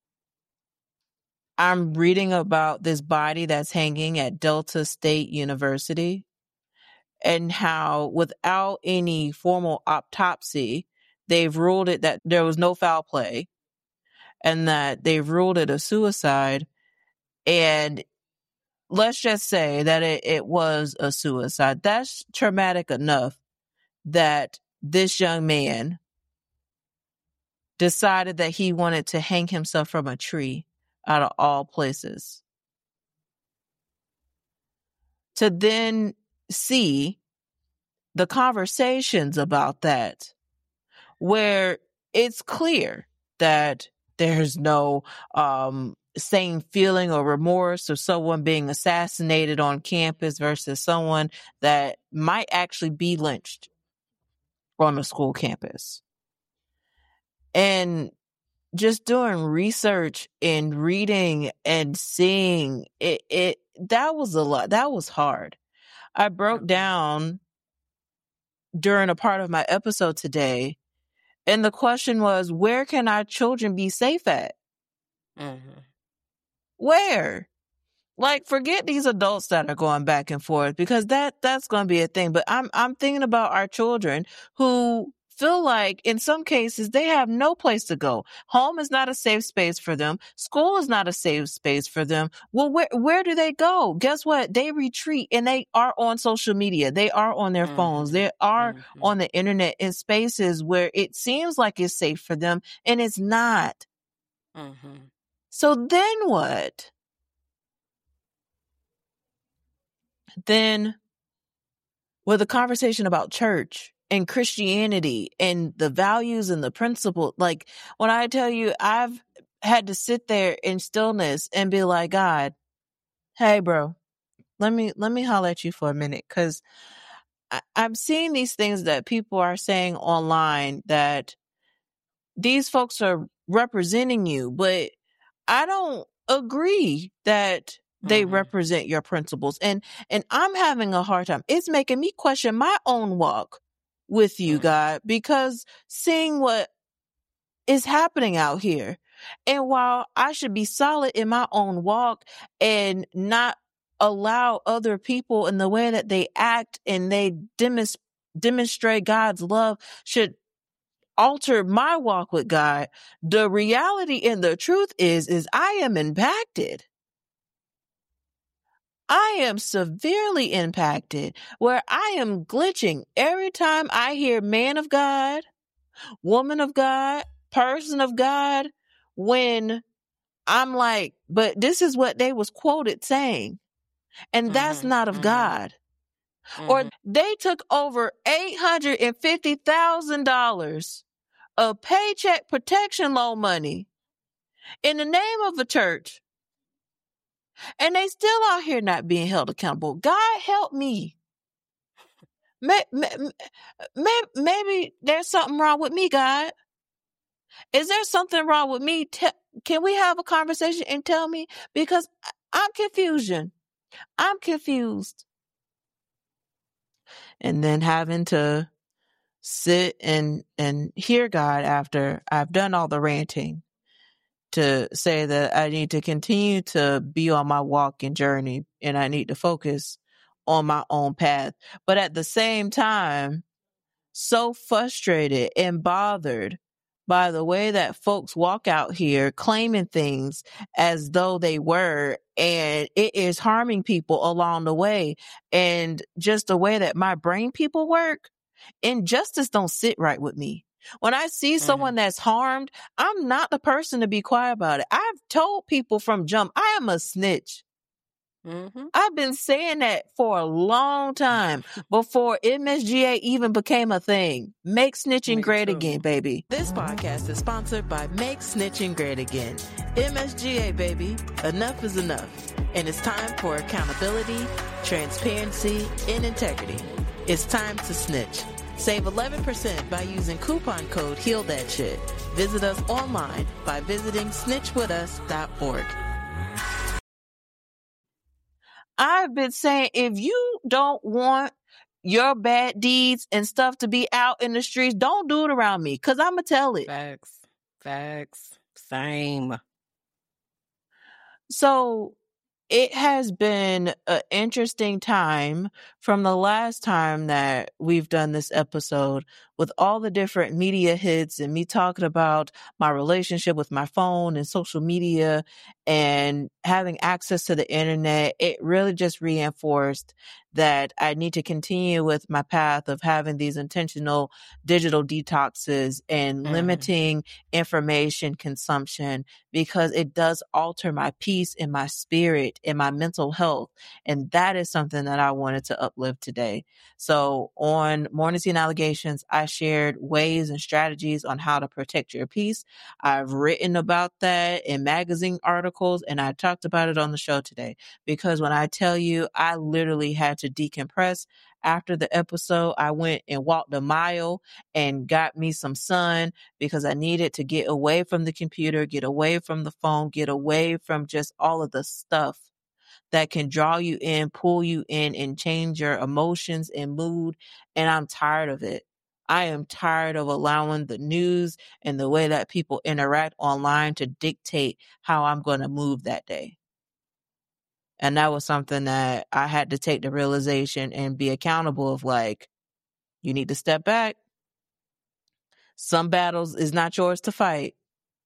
I'm reading about this body that's hanging at Delta State University and how without any formal autopsy, they've ruled it that there was no foul play and that they've ruled it a suicide. And let's just say that it, it was a suicide. That's traumatic enough that this young man decided that he wanted to hang himself from a tree out of all places. To then see the conversations about that, where it's clear that there's no um, same feeling or remorse of someone being assassinated on campus versus someone that might actually be lynched on a school campus. And just doing research and reading and seeing it, it, that was a lot. That was hard. I broke down during a part of my episode today, and the question was, where can our children be safe at? Mm-hmm. Where? Like, forget these adults that are going back and forth, because that that's going to be a thing. But I'm I'm thinking about our children who feel like in some cases they have no place to go. Home is not a safe space for them. School is not a safe space for them. Well, where where do they go? Guess what? They retreat and they are on social media. They are on their mm-hmm. phones. They are mm-hmm. on the internet in spaces where it seems like it's safe for them and it's not. Mm-hmm. So then what? Then with a conversation about church and Christianity and the values and the principle, like when I tell you, I've had to sit there in stillness and be like, God, hey, bro, let me, let me holler at you for a minute. Cause I, I'm seeing these things that people are saying online that these folks are representing you, but I don't agree that they mm-hmm. represent your principles. And, and I'm having a hard time. It's making me question my own walk with you, mm-hmm. God, because seeing what is happening out here. And while I should be solid in my own walk and not allow other people in the way that they act and they demonstrate demonstrate God's love, should alter my walk with God. The reality and the truth is, is I am impacted. I am severely impacted where I am glitching every time I hear man of God, woman of God, person of God, when I'm like, but this is what they was quoted saying. And that's Mm-hmm, not of mm-hmm, God. mm-hmm. Or they took over eight hundred fifty thousand dollars of paycheck protection loan money in the name of a church. And they still out here not being held accountable. God help me. Maybe, maybe there's something wrong with me, God. Is there something wrong with me? Te- can we have a conversation and tell me? Because I'm confusion. I'm confused. And then having to sit and, and hear God after I've done all the ranting to say that I need to continue to be on my walk and journey and I need to focus on my own path. But at the same time, so frustrated and bothered by the way that folks walk out here claiming things as though they were, and it is harming people along the way. And just the way that my brain people work, injustice don't sit right with me. When I see someone Mm-hmm. that's harmed, I'm not the person to be quiet about it. I've told people from jump, I am a snitch. Mm-hmm. I've been saying that for a long time before M S G A even became a thing. Make snitching Me great too. again, baby. This podcast is sponsored by Make Snitching Great Again. M S G A, baby. Enough is enough. And it's time for accountability, transparency, and integrity. It's time to snitch. Save eleven percent by using coupon code HEALTHATSHIT. Visit us online by visiting snitch with us dot org. I've been saying, if you don't want your bad deeds and stuff to be out in the streets, don't do it around me, because I'm going to tell it. Facts. Facts. Same. So it has been an interesting time from the last time that we've done this episode, with all the different media hits and me talking about my relationship with my phone and social media and having access to the internet. It really just reinforced that I need to continue with my path of having these intentional digital detoxes and Mm. limiting information consumption, because it does alter my peace and my spirit and my mental health. And that is something that I wanted to uplift today. So on Morning Scene Allegations, I shared ways and strategies on how to protect your peace. I've written about that in magazine articles, and I talked about it on the show today, because when I tell you, I literally had to decompress. After the episode, I went and walked a mile and got me some sun, because I needed to get away from the computer, get away from the phone, get away from just all of the stuff that can draw you in, pull you in, and change your emotions and mood. And I'm tired of it. I am tired of allowing the news and the way that people interact online to dictate how I'm going to move that day. And that was something that I had to take the realization and be accountable of, like, you need to step back. Some battles is not yours to fight.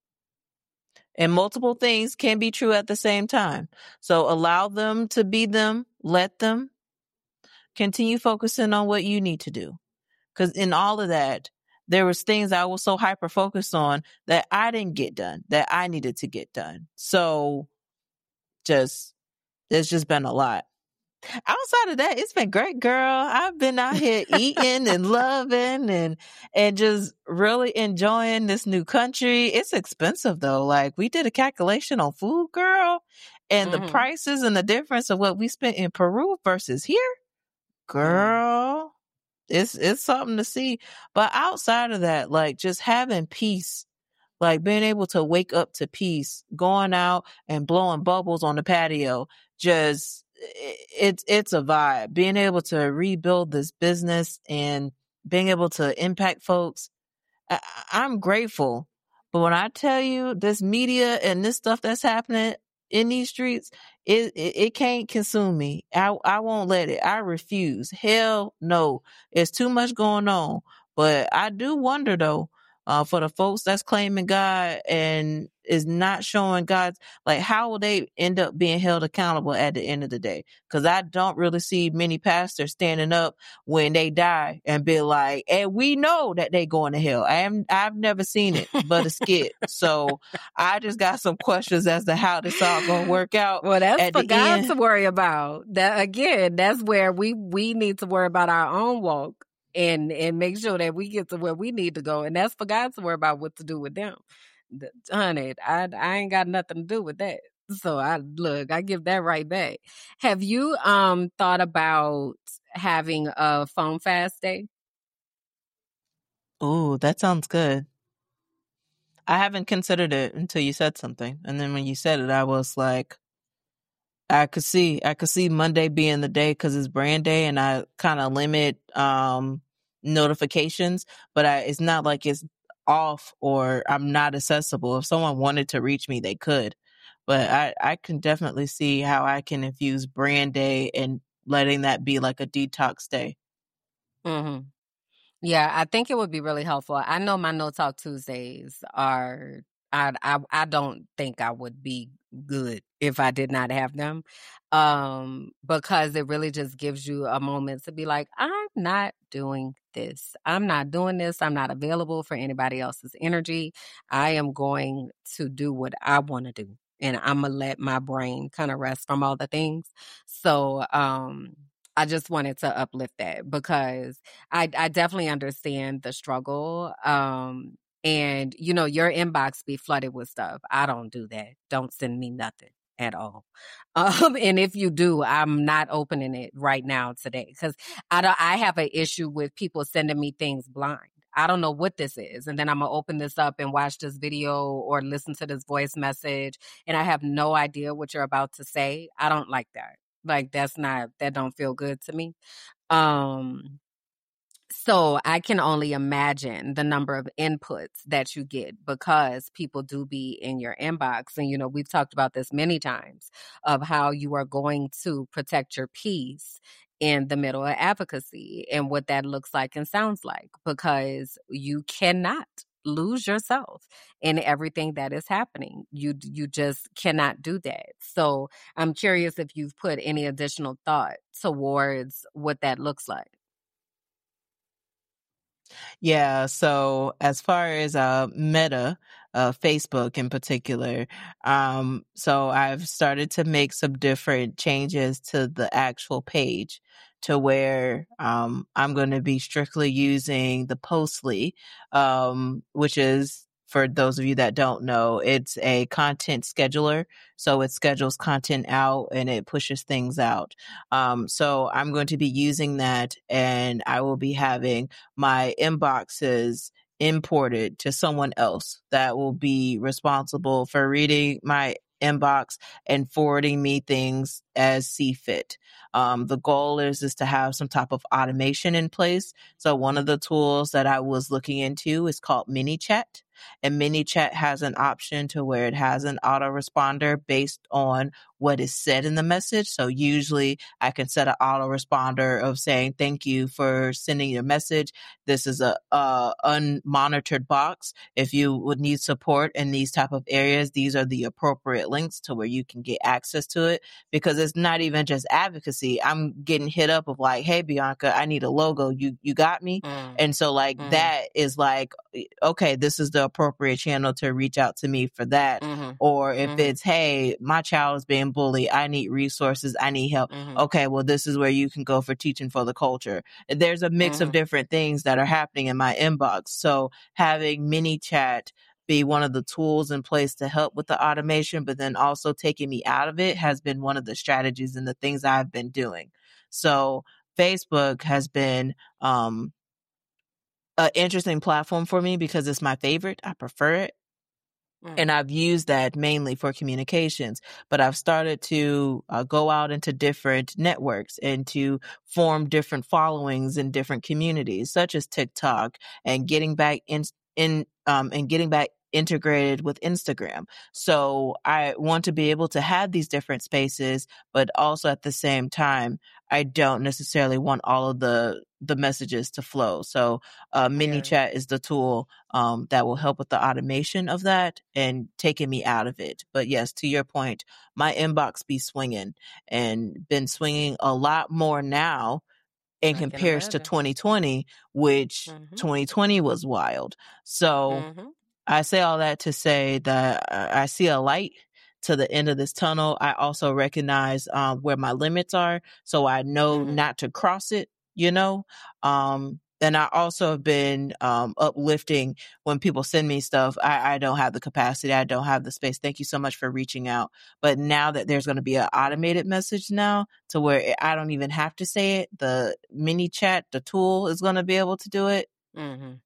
And multiple things can be true at the same time. So allow them to be them. Let them. Continue focusing on what you need to do. Because in all of that, there was things I was so hyper focused on that I didn't get done, that I needed to get done. So just, there's just been a lot. Outside of that, it's been great, girl. I've been out here eating and loving and and just really enjoying this new country. It's expensive though. Like, we did a calculation on food, girl, and Mhm. the prices and the difference of what we spent in Peru versus here, girl. It's it's something to see. But outside of that, like, just having peace. Like, being able to wake up to peace, going out and blowing bubbles on the patio, just, it's, it's a vibe. Being able to rebuild this business and being able to impact folks, I, I'm grateful. But when I tell you this media and this stuff that's happening, in these streets, it, it it can't consume me. I I won't let it. I refuse. Hell no. It's too much going on. But I do wonder though, uh, for the folks that's claiming God and is not showing God's, like, how will they end up being held accountable at the end of the day? Because I don't really see many pastors standing up when they die and be like, and we know that they going to hell. I am, I've never seen it but a skit. So I just got some questions as to how this all going to work out. Well, that's at for the God end. to worry about. That again, that's where we we need to worry about our own walk and and make sure that we get to where we need to go. And that's for God to worry about what to do with them. The- honey, I I ain't got nothing to do with that. So I look, I give that right back. Have you um thought about having a phone fast day? Ooh, that sounds good. I haven't considered it until you said something. And then when you said it, I was like, I could see, I could see Monday being the day because it's brand day and I kind of limit, um, notifications, but I, it's not like it's off or I'm not accessible. If someone wanted to reach me, they could, but I, I can definitely see how I can infuse brand day and letting that be like a detox day. Mm-hmm. Yeah, I think it would be really helpful. I know my No Talk Tuesdays are, I, I, I don't think I would be good if I did not have them. Um, because it really just gives you a moment to be like, I'm not doing this. I'm not doing this. I'm not available for anybody else's energy. I am going to do what I want to do. And I'm going to let my brain kind of rest from all the things. So, um, I just wanted to uplift that because I, I definitely understand the struggle. Um, and, you know, your inbox be flooded with stuff. I don't do that. Don't send me nothing at all. Um, and if you do, I'm not opening it right now today because I, don't, I have an issue with people sending me things blind. I don't know what this is. And then I'm going to open this up and watch this video or listen to this voice message. And I have no idea what you're about to say. I don't like that. Like, that's not, that don't feel good to me. Um, so I can only imagine the number of inputs that you get because people do be in your inbox. And, you know, we've talked about this many times of how you are going to protect your peace in the middle of advocacy and what that looks like and sounds like, because you cannot lose yourself in everything that is happening. You you just cannot do that. So I'm curious if you've put any additional thought towards what that looks like. Yeah, so as far as uh Meta, uh Facebook in particular, um so I've started to make some different changes to the actual page to where um I'm going to be strictly using the Postly, um which is, for those of you that don't know, it's a content scheduler. So it schedules content out and it pushes things out. Um, so I'm going to be using that, and I will be having my inboxes imported to someone else that will be responsible for reading my inbox and forwarding me things as see fit. Um, the goal is, is to have some type of automation in place. So one of the tools that I was looking into is called ManyChat. And ManyChat has an option to where it has an autoresponder based on what is said in the message. So usually I can set an autoresponder of saying, thank you for sending your message. This is a, a unmonitored box. If you would need support in these type of areas, these are the appropriate links to where you can get access to it, because it's not even just advocacy. I'm getting hit up of like, hey, Bianca, I need a logo. You, you got me. Mm. And so like mm. that is like, okay, this is the appropriate channel to reach out to me for that. Mm-hmm. Or if mm-hmm. it's, hey, my child is being bullied, I need resources, I need help. Mm-hmm. Okay, well, this is where you can go for teaching for the culture. There's a mix mm-hmm. of different things that are happening in my inbox. So having ManyChat be one of the tools in place to help with the automation, but then also taking me out of it has been one of the strategies and the things I've been doing. So Facebook has been, um, an interesting platform for me because it's my favorite. I prefer it. Mm. And I've used that mainly for communications, but I've started to uh, go out into different networks and to form different followings in different communities, such as TikTok, and getting back in, in, um, and getting back integrated with Instagram. So I want to be able to have these different spaces, but also at the same time, I don't necessarily want all of the the messages to flow. So uh, Mini Yeah. Chat is the tool um, that will help with the automation of that and taking me out of it. But yes, to your point, my inbox be swinging and been swinging a lot more now in I can comparison to imagine. twenty twenty, which Mhm. twenty twenty was wild. So Mhm. I say all that to say that I I see a light to the end of this tunnel. I also recognize um, where my limits are, so I know Mhm. not to cross it, you know? Um, and I also have been um, uplifting when people send me stuff. I, I don't have the capacity. I don't have the space. Thank you so much for reaching out. But now that there's going to be an automated message now to where I don't even have to say it, the Mini Chat, the tool is going to be able to do it. Mhm.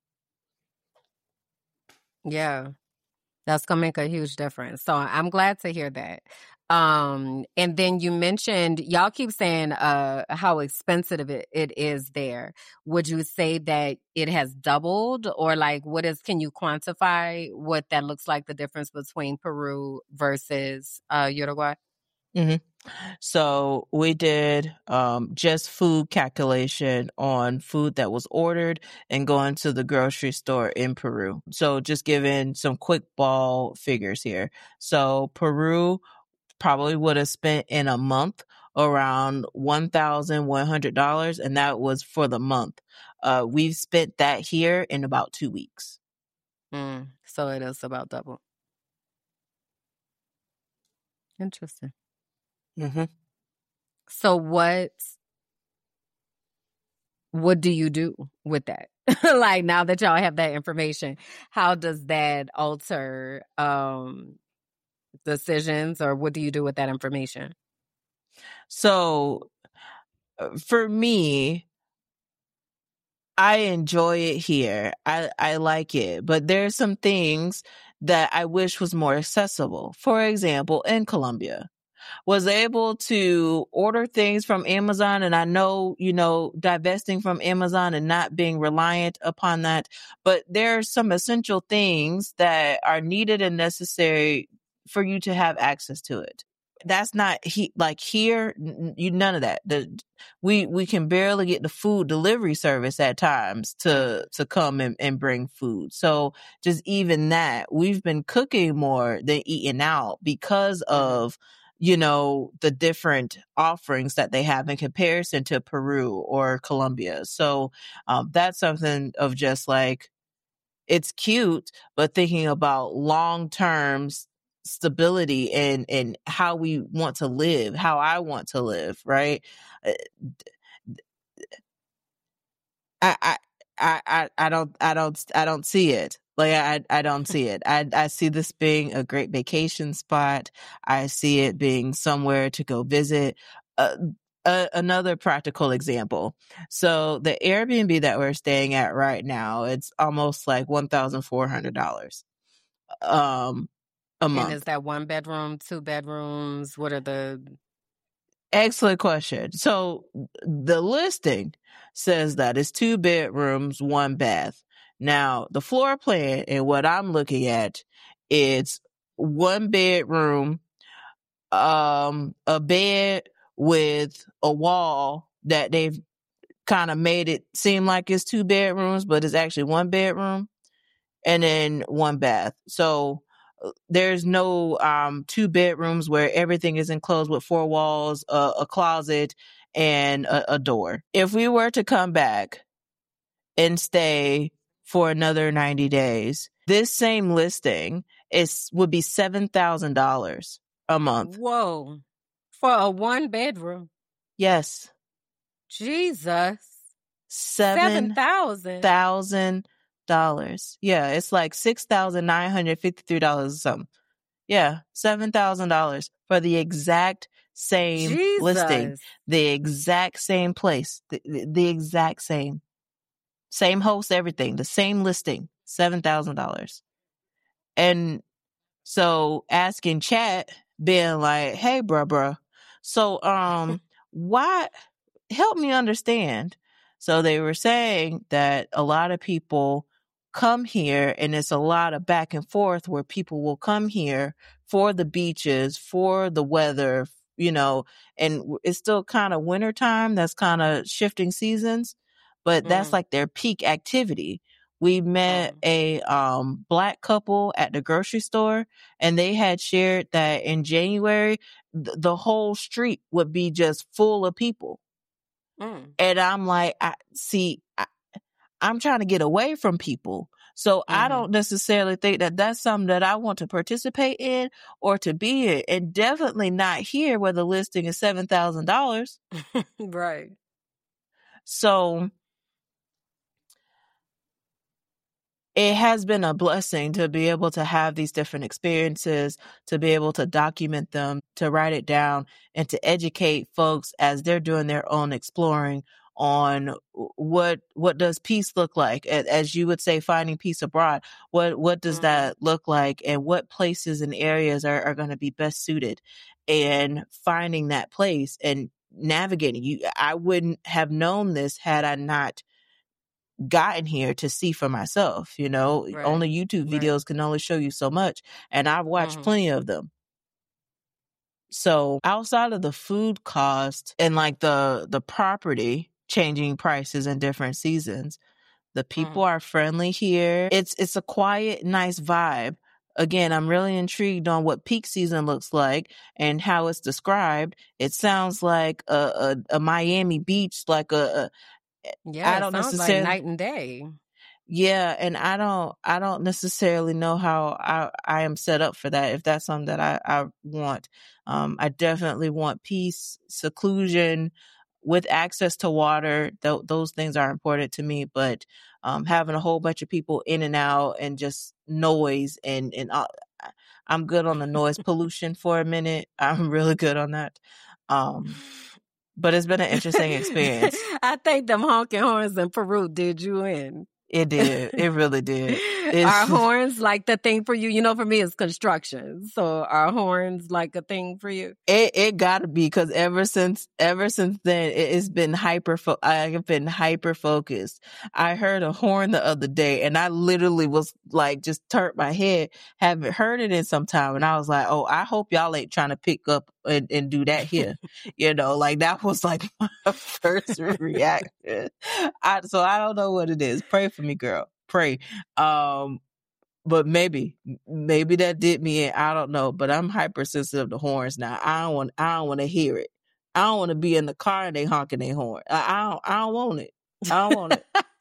Yeah. That's gonna make a huge difference. So I'm glad to hear that. Um, and then you mentioned y'all keep saying uh how expensive it, it is there. Would you say that it has doubled, or like what is? Can you quantify what that looks like? The difference between Peru versus uh Uruguay? Mm-hmm. So we did um, just food calculation on food that was ordered and going to the grocery store in Peru. So just giving some quick ball figures here. So Peru probably would have spent in a month around one thousand one hundred dollars, and that was for the month. Uh, we've spent that here in about two weeks. Mm, so it is about double. Interesting. Mm-hmm. So what what do you do with that? Like now that y'all have that information, how does that alter um decisions, or what do you do with that information? So uh, for me, I enjoy it here. I, I like it, but there's some things that I wish was more accessible. For example, in Colombia, was able to order things from Amazon. And I know, you know, divesting from Amazon and not being reliant upon that, but there are some essential things that are needed and necessary for you to have access to it. That's not he like here. You none of that. The we we can barely get the food delivery service at times to to come and, and bring food. So just even that, we've been cooking more than eating out because of you know the different offerings that they have in comparison to Peru or Colombia. So um, that's something of just like it's cute, but thinking about long term stability and and how we want to live, how I want to live, right? I I I I, I don't I don't I don't see it. Like I I don't see it. I I see this being a great vacation spot. I see it being somewhere to go visit. Uh, uh, another practical example. So the Airbnb that we're staying at right now, it's almost like one thousand four hundred dollars um a And month. is that one bedroom, two bedrooms? What are the Excellent question. So the listing says that it's two bedrooms, one bath. Now the floor plan and what I'm looking at, it's one bedroom, um, a bed with a wall that they've kind of made it seem like it's two bedrooms, but it's actually one bedroom, and then one bath. So there's no um, two bedrooms where everything is enclosed with four walls, uh, a closet, and a, a door. If we were to come back and stay for another ninety days, this same listing is would be seven thousand dollars a month. Whoa. For a one bedroom? Yes. Jesus. Seven thousand thousand dollars. Yeah, it's like six thousand nine hundred fifty-three dollars or something. Yeah, seven thousand dollars for the exact same listing, Jesus. the exact same place, the, the, the exact same, same host, everything, the same listing, seven thousand dollars. And so asking chat, being like, hey, bruh, bruh, so um, why, help me understand. So they were saying that a lot of people come here, and it's a lot of back and forth where people will come here for the beaches, for the weather, you know, and it's still kind of wintertime. That's kind of shifting seasons, but that's Mm. like their peak activity. We met Mm. a um, black couple at the grocery store, and they had shared that in January, th- the whole street would be just full of people. Mm. And I'm like, I see, I, I'm trying to get away from people. So I Mhm. don't necessarily think that that's something that I want to participate in or to be in, and definitely not here where the listing is seven thousand dollars. Right. So it has been a blessing to be able to have these different experiences, to be able to document them, to write it down, and to educate folks as they're doing their own exploring on what what does peace look like, as you would say, finding peace abroad. What what does Mhm. that look like, and what places and areas are, are going to be best suited, and finding that place and navigating. You, I wouldn't have known this had I not gotten here to see for myself. You know, Right. only YouTube Right. videos can only show you so much, and I've watched Mhm. plenty of them. So outside of the food cost and like the the property changing prices in different seasons, the people Mhm. are friendly here. It's it's a quiet, nice vibe. Again, I'm really intrigued on what peak season looks like and how it's described. It sounds like a a, a Miami beach, like a, a Yeah, I it don't sounds like necessarily. night and day. Yeah, and I don't I don't necessarily know how I I am set up for that, if that's something that I, I want. Um, I definitely want peace, seclusion, with access to water. Th- those things are important to me, but um, having a whole bunch of people in and out and just noise and, and all, I'm good on the noise pollution for a minute. I'm really good on that. Um, but it's been an interesting experience. I think them honking horns in Peru did you in. It did. It really did. Are It's horns like the thing for you? You know, for me, it's construction. So are horns like a thing for you? It it gotta be, because ever since ever since then it, it's been hyper. Fo- I've been hyper focused. I heard a horn the other day, and I literally was like, just turned my head. Haven't heard it in some time, and I was like, oh, I hope y'all ain't trying to pick up and, and do that here. You know, like that was like my first reaction. I so I don't know what it is. Pray for me, girl. Pray. Um, But maybe, maybe that did me in. I don't know. But I'm hypersensitive to horns now. I don't want. I don't want to hear it. I don't want to be in the car and they honking their horn. I, I don't. I don't want it. I don't want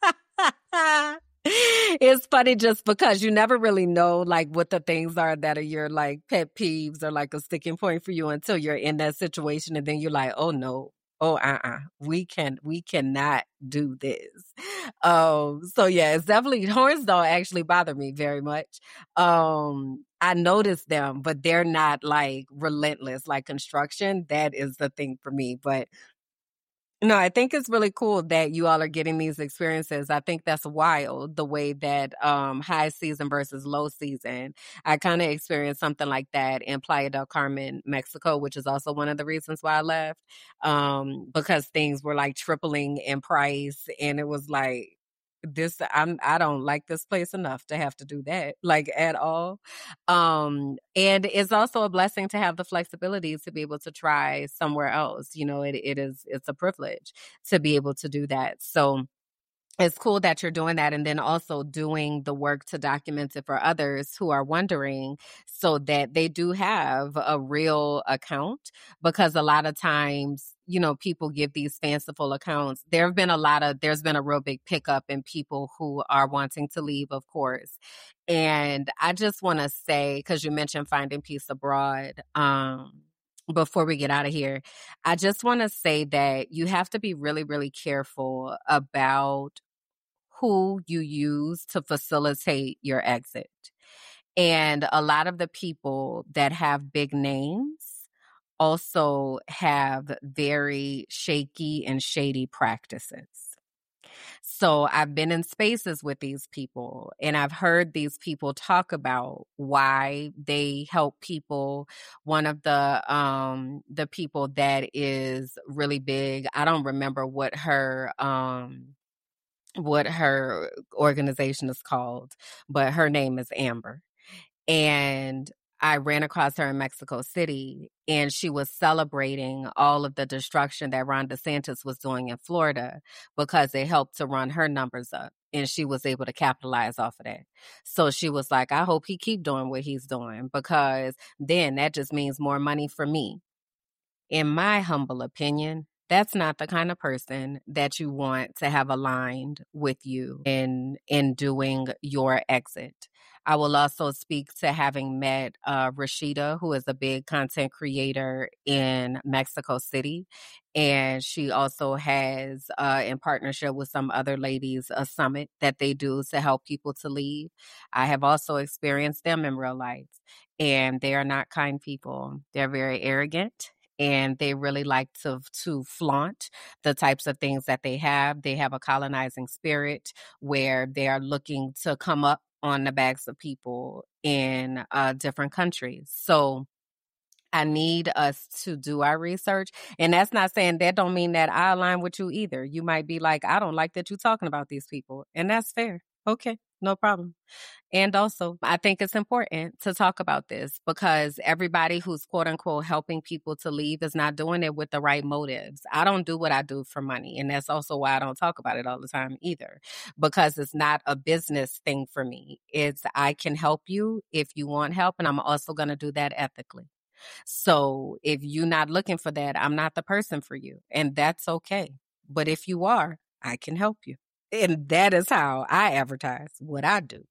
it. It's funny just because you never really know like what the things are that are your like pet peeves or like a sticking point for you until you're in that situation, and then you're like, oh no. Oh, uh-uh. We can we cannot do this. Um, so yeah, it's definitely horns don't actually bother me very much. Um, I notice them, but they're not like relentless like construction. That is the thing for me. But no, I think it's really cool that you all are getting these experiences. I think that's wild, the way that um, high season versus low season. I kind of experienced something like that in Playa del Carmen, Mexico, which is also one of the reasons why I left, um, because things were like tripling in price, and it was like, this I'm I don't like this place enough to have to do that like at all. Um and it's also a blessing to have the flexibility to be able to try somewhere else. You know, it it is it's a privilege to be able to do that. So it's cool that you're doing that, and then also doing the work to document it for others who are wondering, so that they do have a real account. Because a lot of times, you know, people give these fanciful accounts. There have been a lot of, there's been a real big pickup in people who are wanting to leave, of course. And I just want to say, because you mentioned finding peace abroad, um, before we get out of here, I just want to say that you have to be really, really careful about who you use to facilitate your exit. And a lot of the people that have big names also have very shaky and shady practices. So I've been in spaces with these people, and I've heard these people talk about why they help people. One of the um the people that is really big, I don't remember what her um what her organization is called, but her name is Amber. And I ran across her in Mexico City, and she was celebrating all of the destruction that Ron DeSantis was doing in Florida because it helped to run her numbers up, and she was able to capitalize off of that. So she was like, I hope he keep doing what he's doing, because then that just means more money for me. In my humble opinion, that's not the kind of person that you want to have aligned with you in in doing your exit. I will also speak to having met uh, Rashida, who is a big content creator in Mexico City. And she also has, uh, in partnership with some other ladies, a summit that they do to help people to leave. I have also experienced them in real life, and they are not kind people. They're very arrogant, and they really like to to flaunt the types of things that they have. They have a colonizing spirit where they are looking to come up on the backs of people in uh, different countries. So I need us to do our research. And that's not saying that don't mean that I align with you either. You might be like, I don't like that you're talking about these people. And that's fair. Okay, no problem. And also, I think it's important to talk about this because everybody who's quote unquote helping people to leave is not doing it with the right motives. I don't do what I do for money. And that's also why I don't talk about it all the time either, because it's not a business thing for me. It's I can help you if you want help. And I'm also going to do that ethically. So if you're not looking for that, I'm not the person for you. And that's okay. But if you are, I can help you. And that is how I advertise what I do.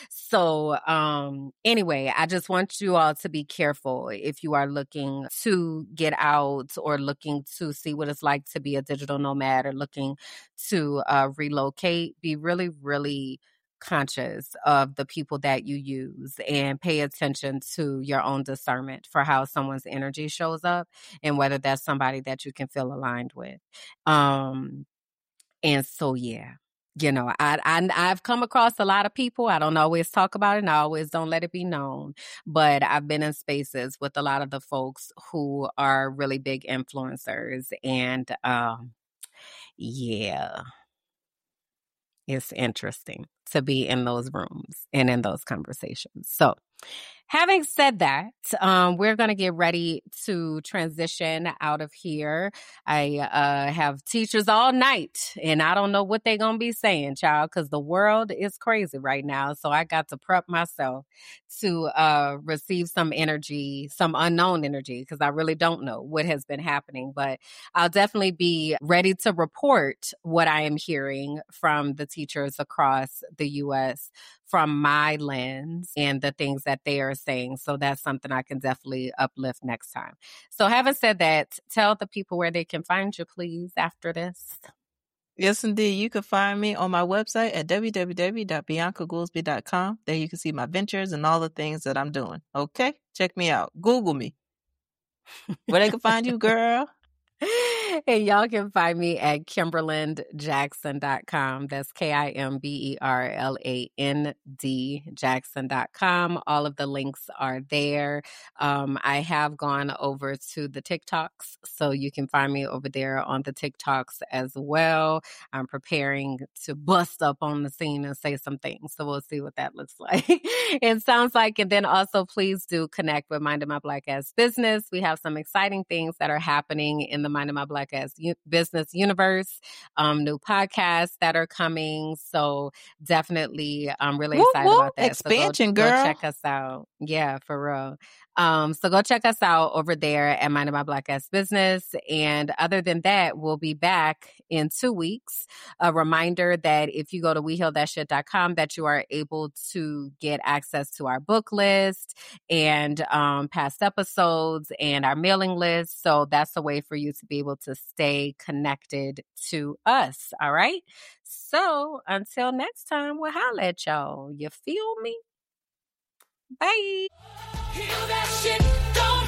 So um, anyway, I just want you all to be careful if you are looking to get out or looking to see what it's like to be a digital nomad or looking to uh, relocate. Be really, really conscious of the people that you use and pay attention to your own discernment for how someone's energy shows up and whether that's somebody that you can feel aligned with. Um, and so, yeah. You know, I, I, I've come across a lot of people. I don't always talk about it, and I always don't let it be known. But I've been in spaces with a lot of the folks who are really big influencers. And um, yeah, it's interesting to be in those rooms and in those conversations. So having said that, um, we're going to get ready to transition out of here. I uh, have teachers all night, and I don't know what they're going to be saying, child, because the world is crazy right now. So I got to prep myself to uh, receive some energy, some unknown energy, because I really don't know what has been happening. But I'll definitely be ready to report what I am hearing from the teachers across the U S from my lens and the things that they are saying. So that's something I can definitely uplift next time. So having said that, tell the people where they can find you, please, after this. Yes, indeed. You can find me on my website at w w w dot bianca goolsby dot com. There you can see my ventures and all the things that I'm doing. Okay? Check me out. Google me. Where they can find you, girl? And y'all can find me at kimberland jackson dot com. That's K I M B E R L A N D Jackson dot com. All of the links are there. Um, I have gone over to the TikToks, so you can find me over there on the TikToks as well. I'm preparing to bust up on the scene and say some things, so we'll see what that looks like. It sounds like, and then also please do connect with Minding My Black Ass Business. We have some exciting things that are happening in the Minding My Black Ass U- Business universe, um, new podcasts that are coming. So definitely, I'm really Whoop, excited whoop. about that. Expansion, so go, girl. go check us out. Yeah, for real. Um, so go check us out over there at Minding My Black Ass Business. And other than that, we'll be back in two weeks. A reminder that if you go to we heal that shit dot com, that you are able to get access to our book list and um, past episodes and our mailing list. So that's a way for you to be able to stay connected to us. All right. So until next time, we'll holla at y'all. You feel me? Bye. Heal that shit, don't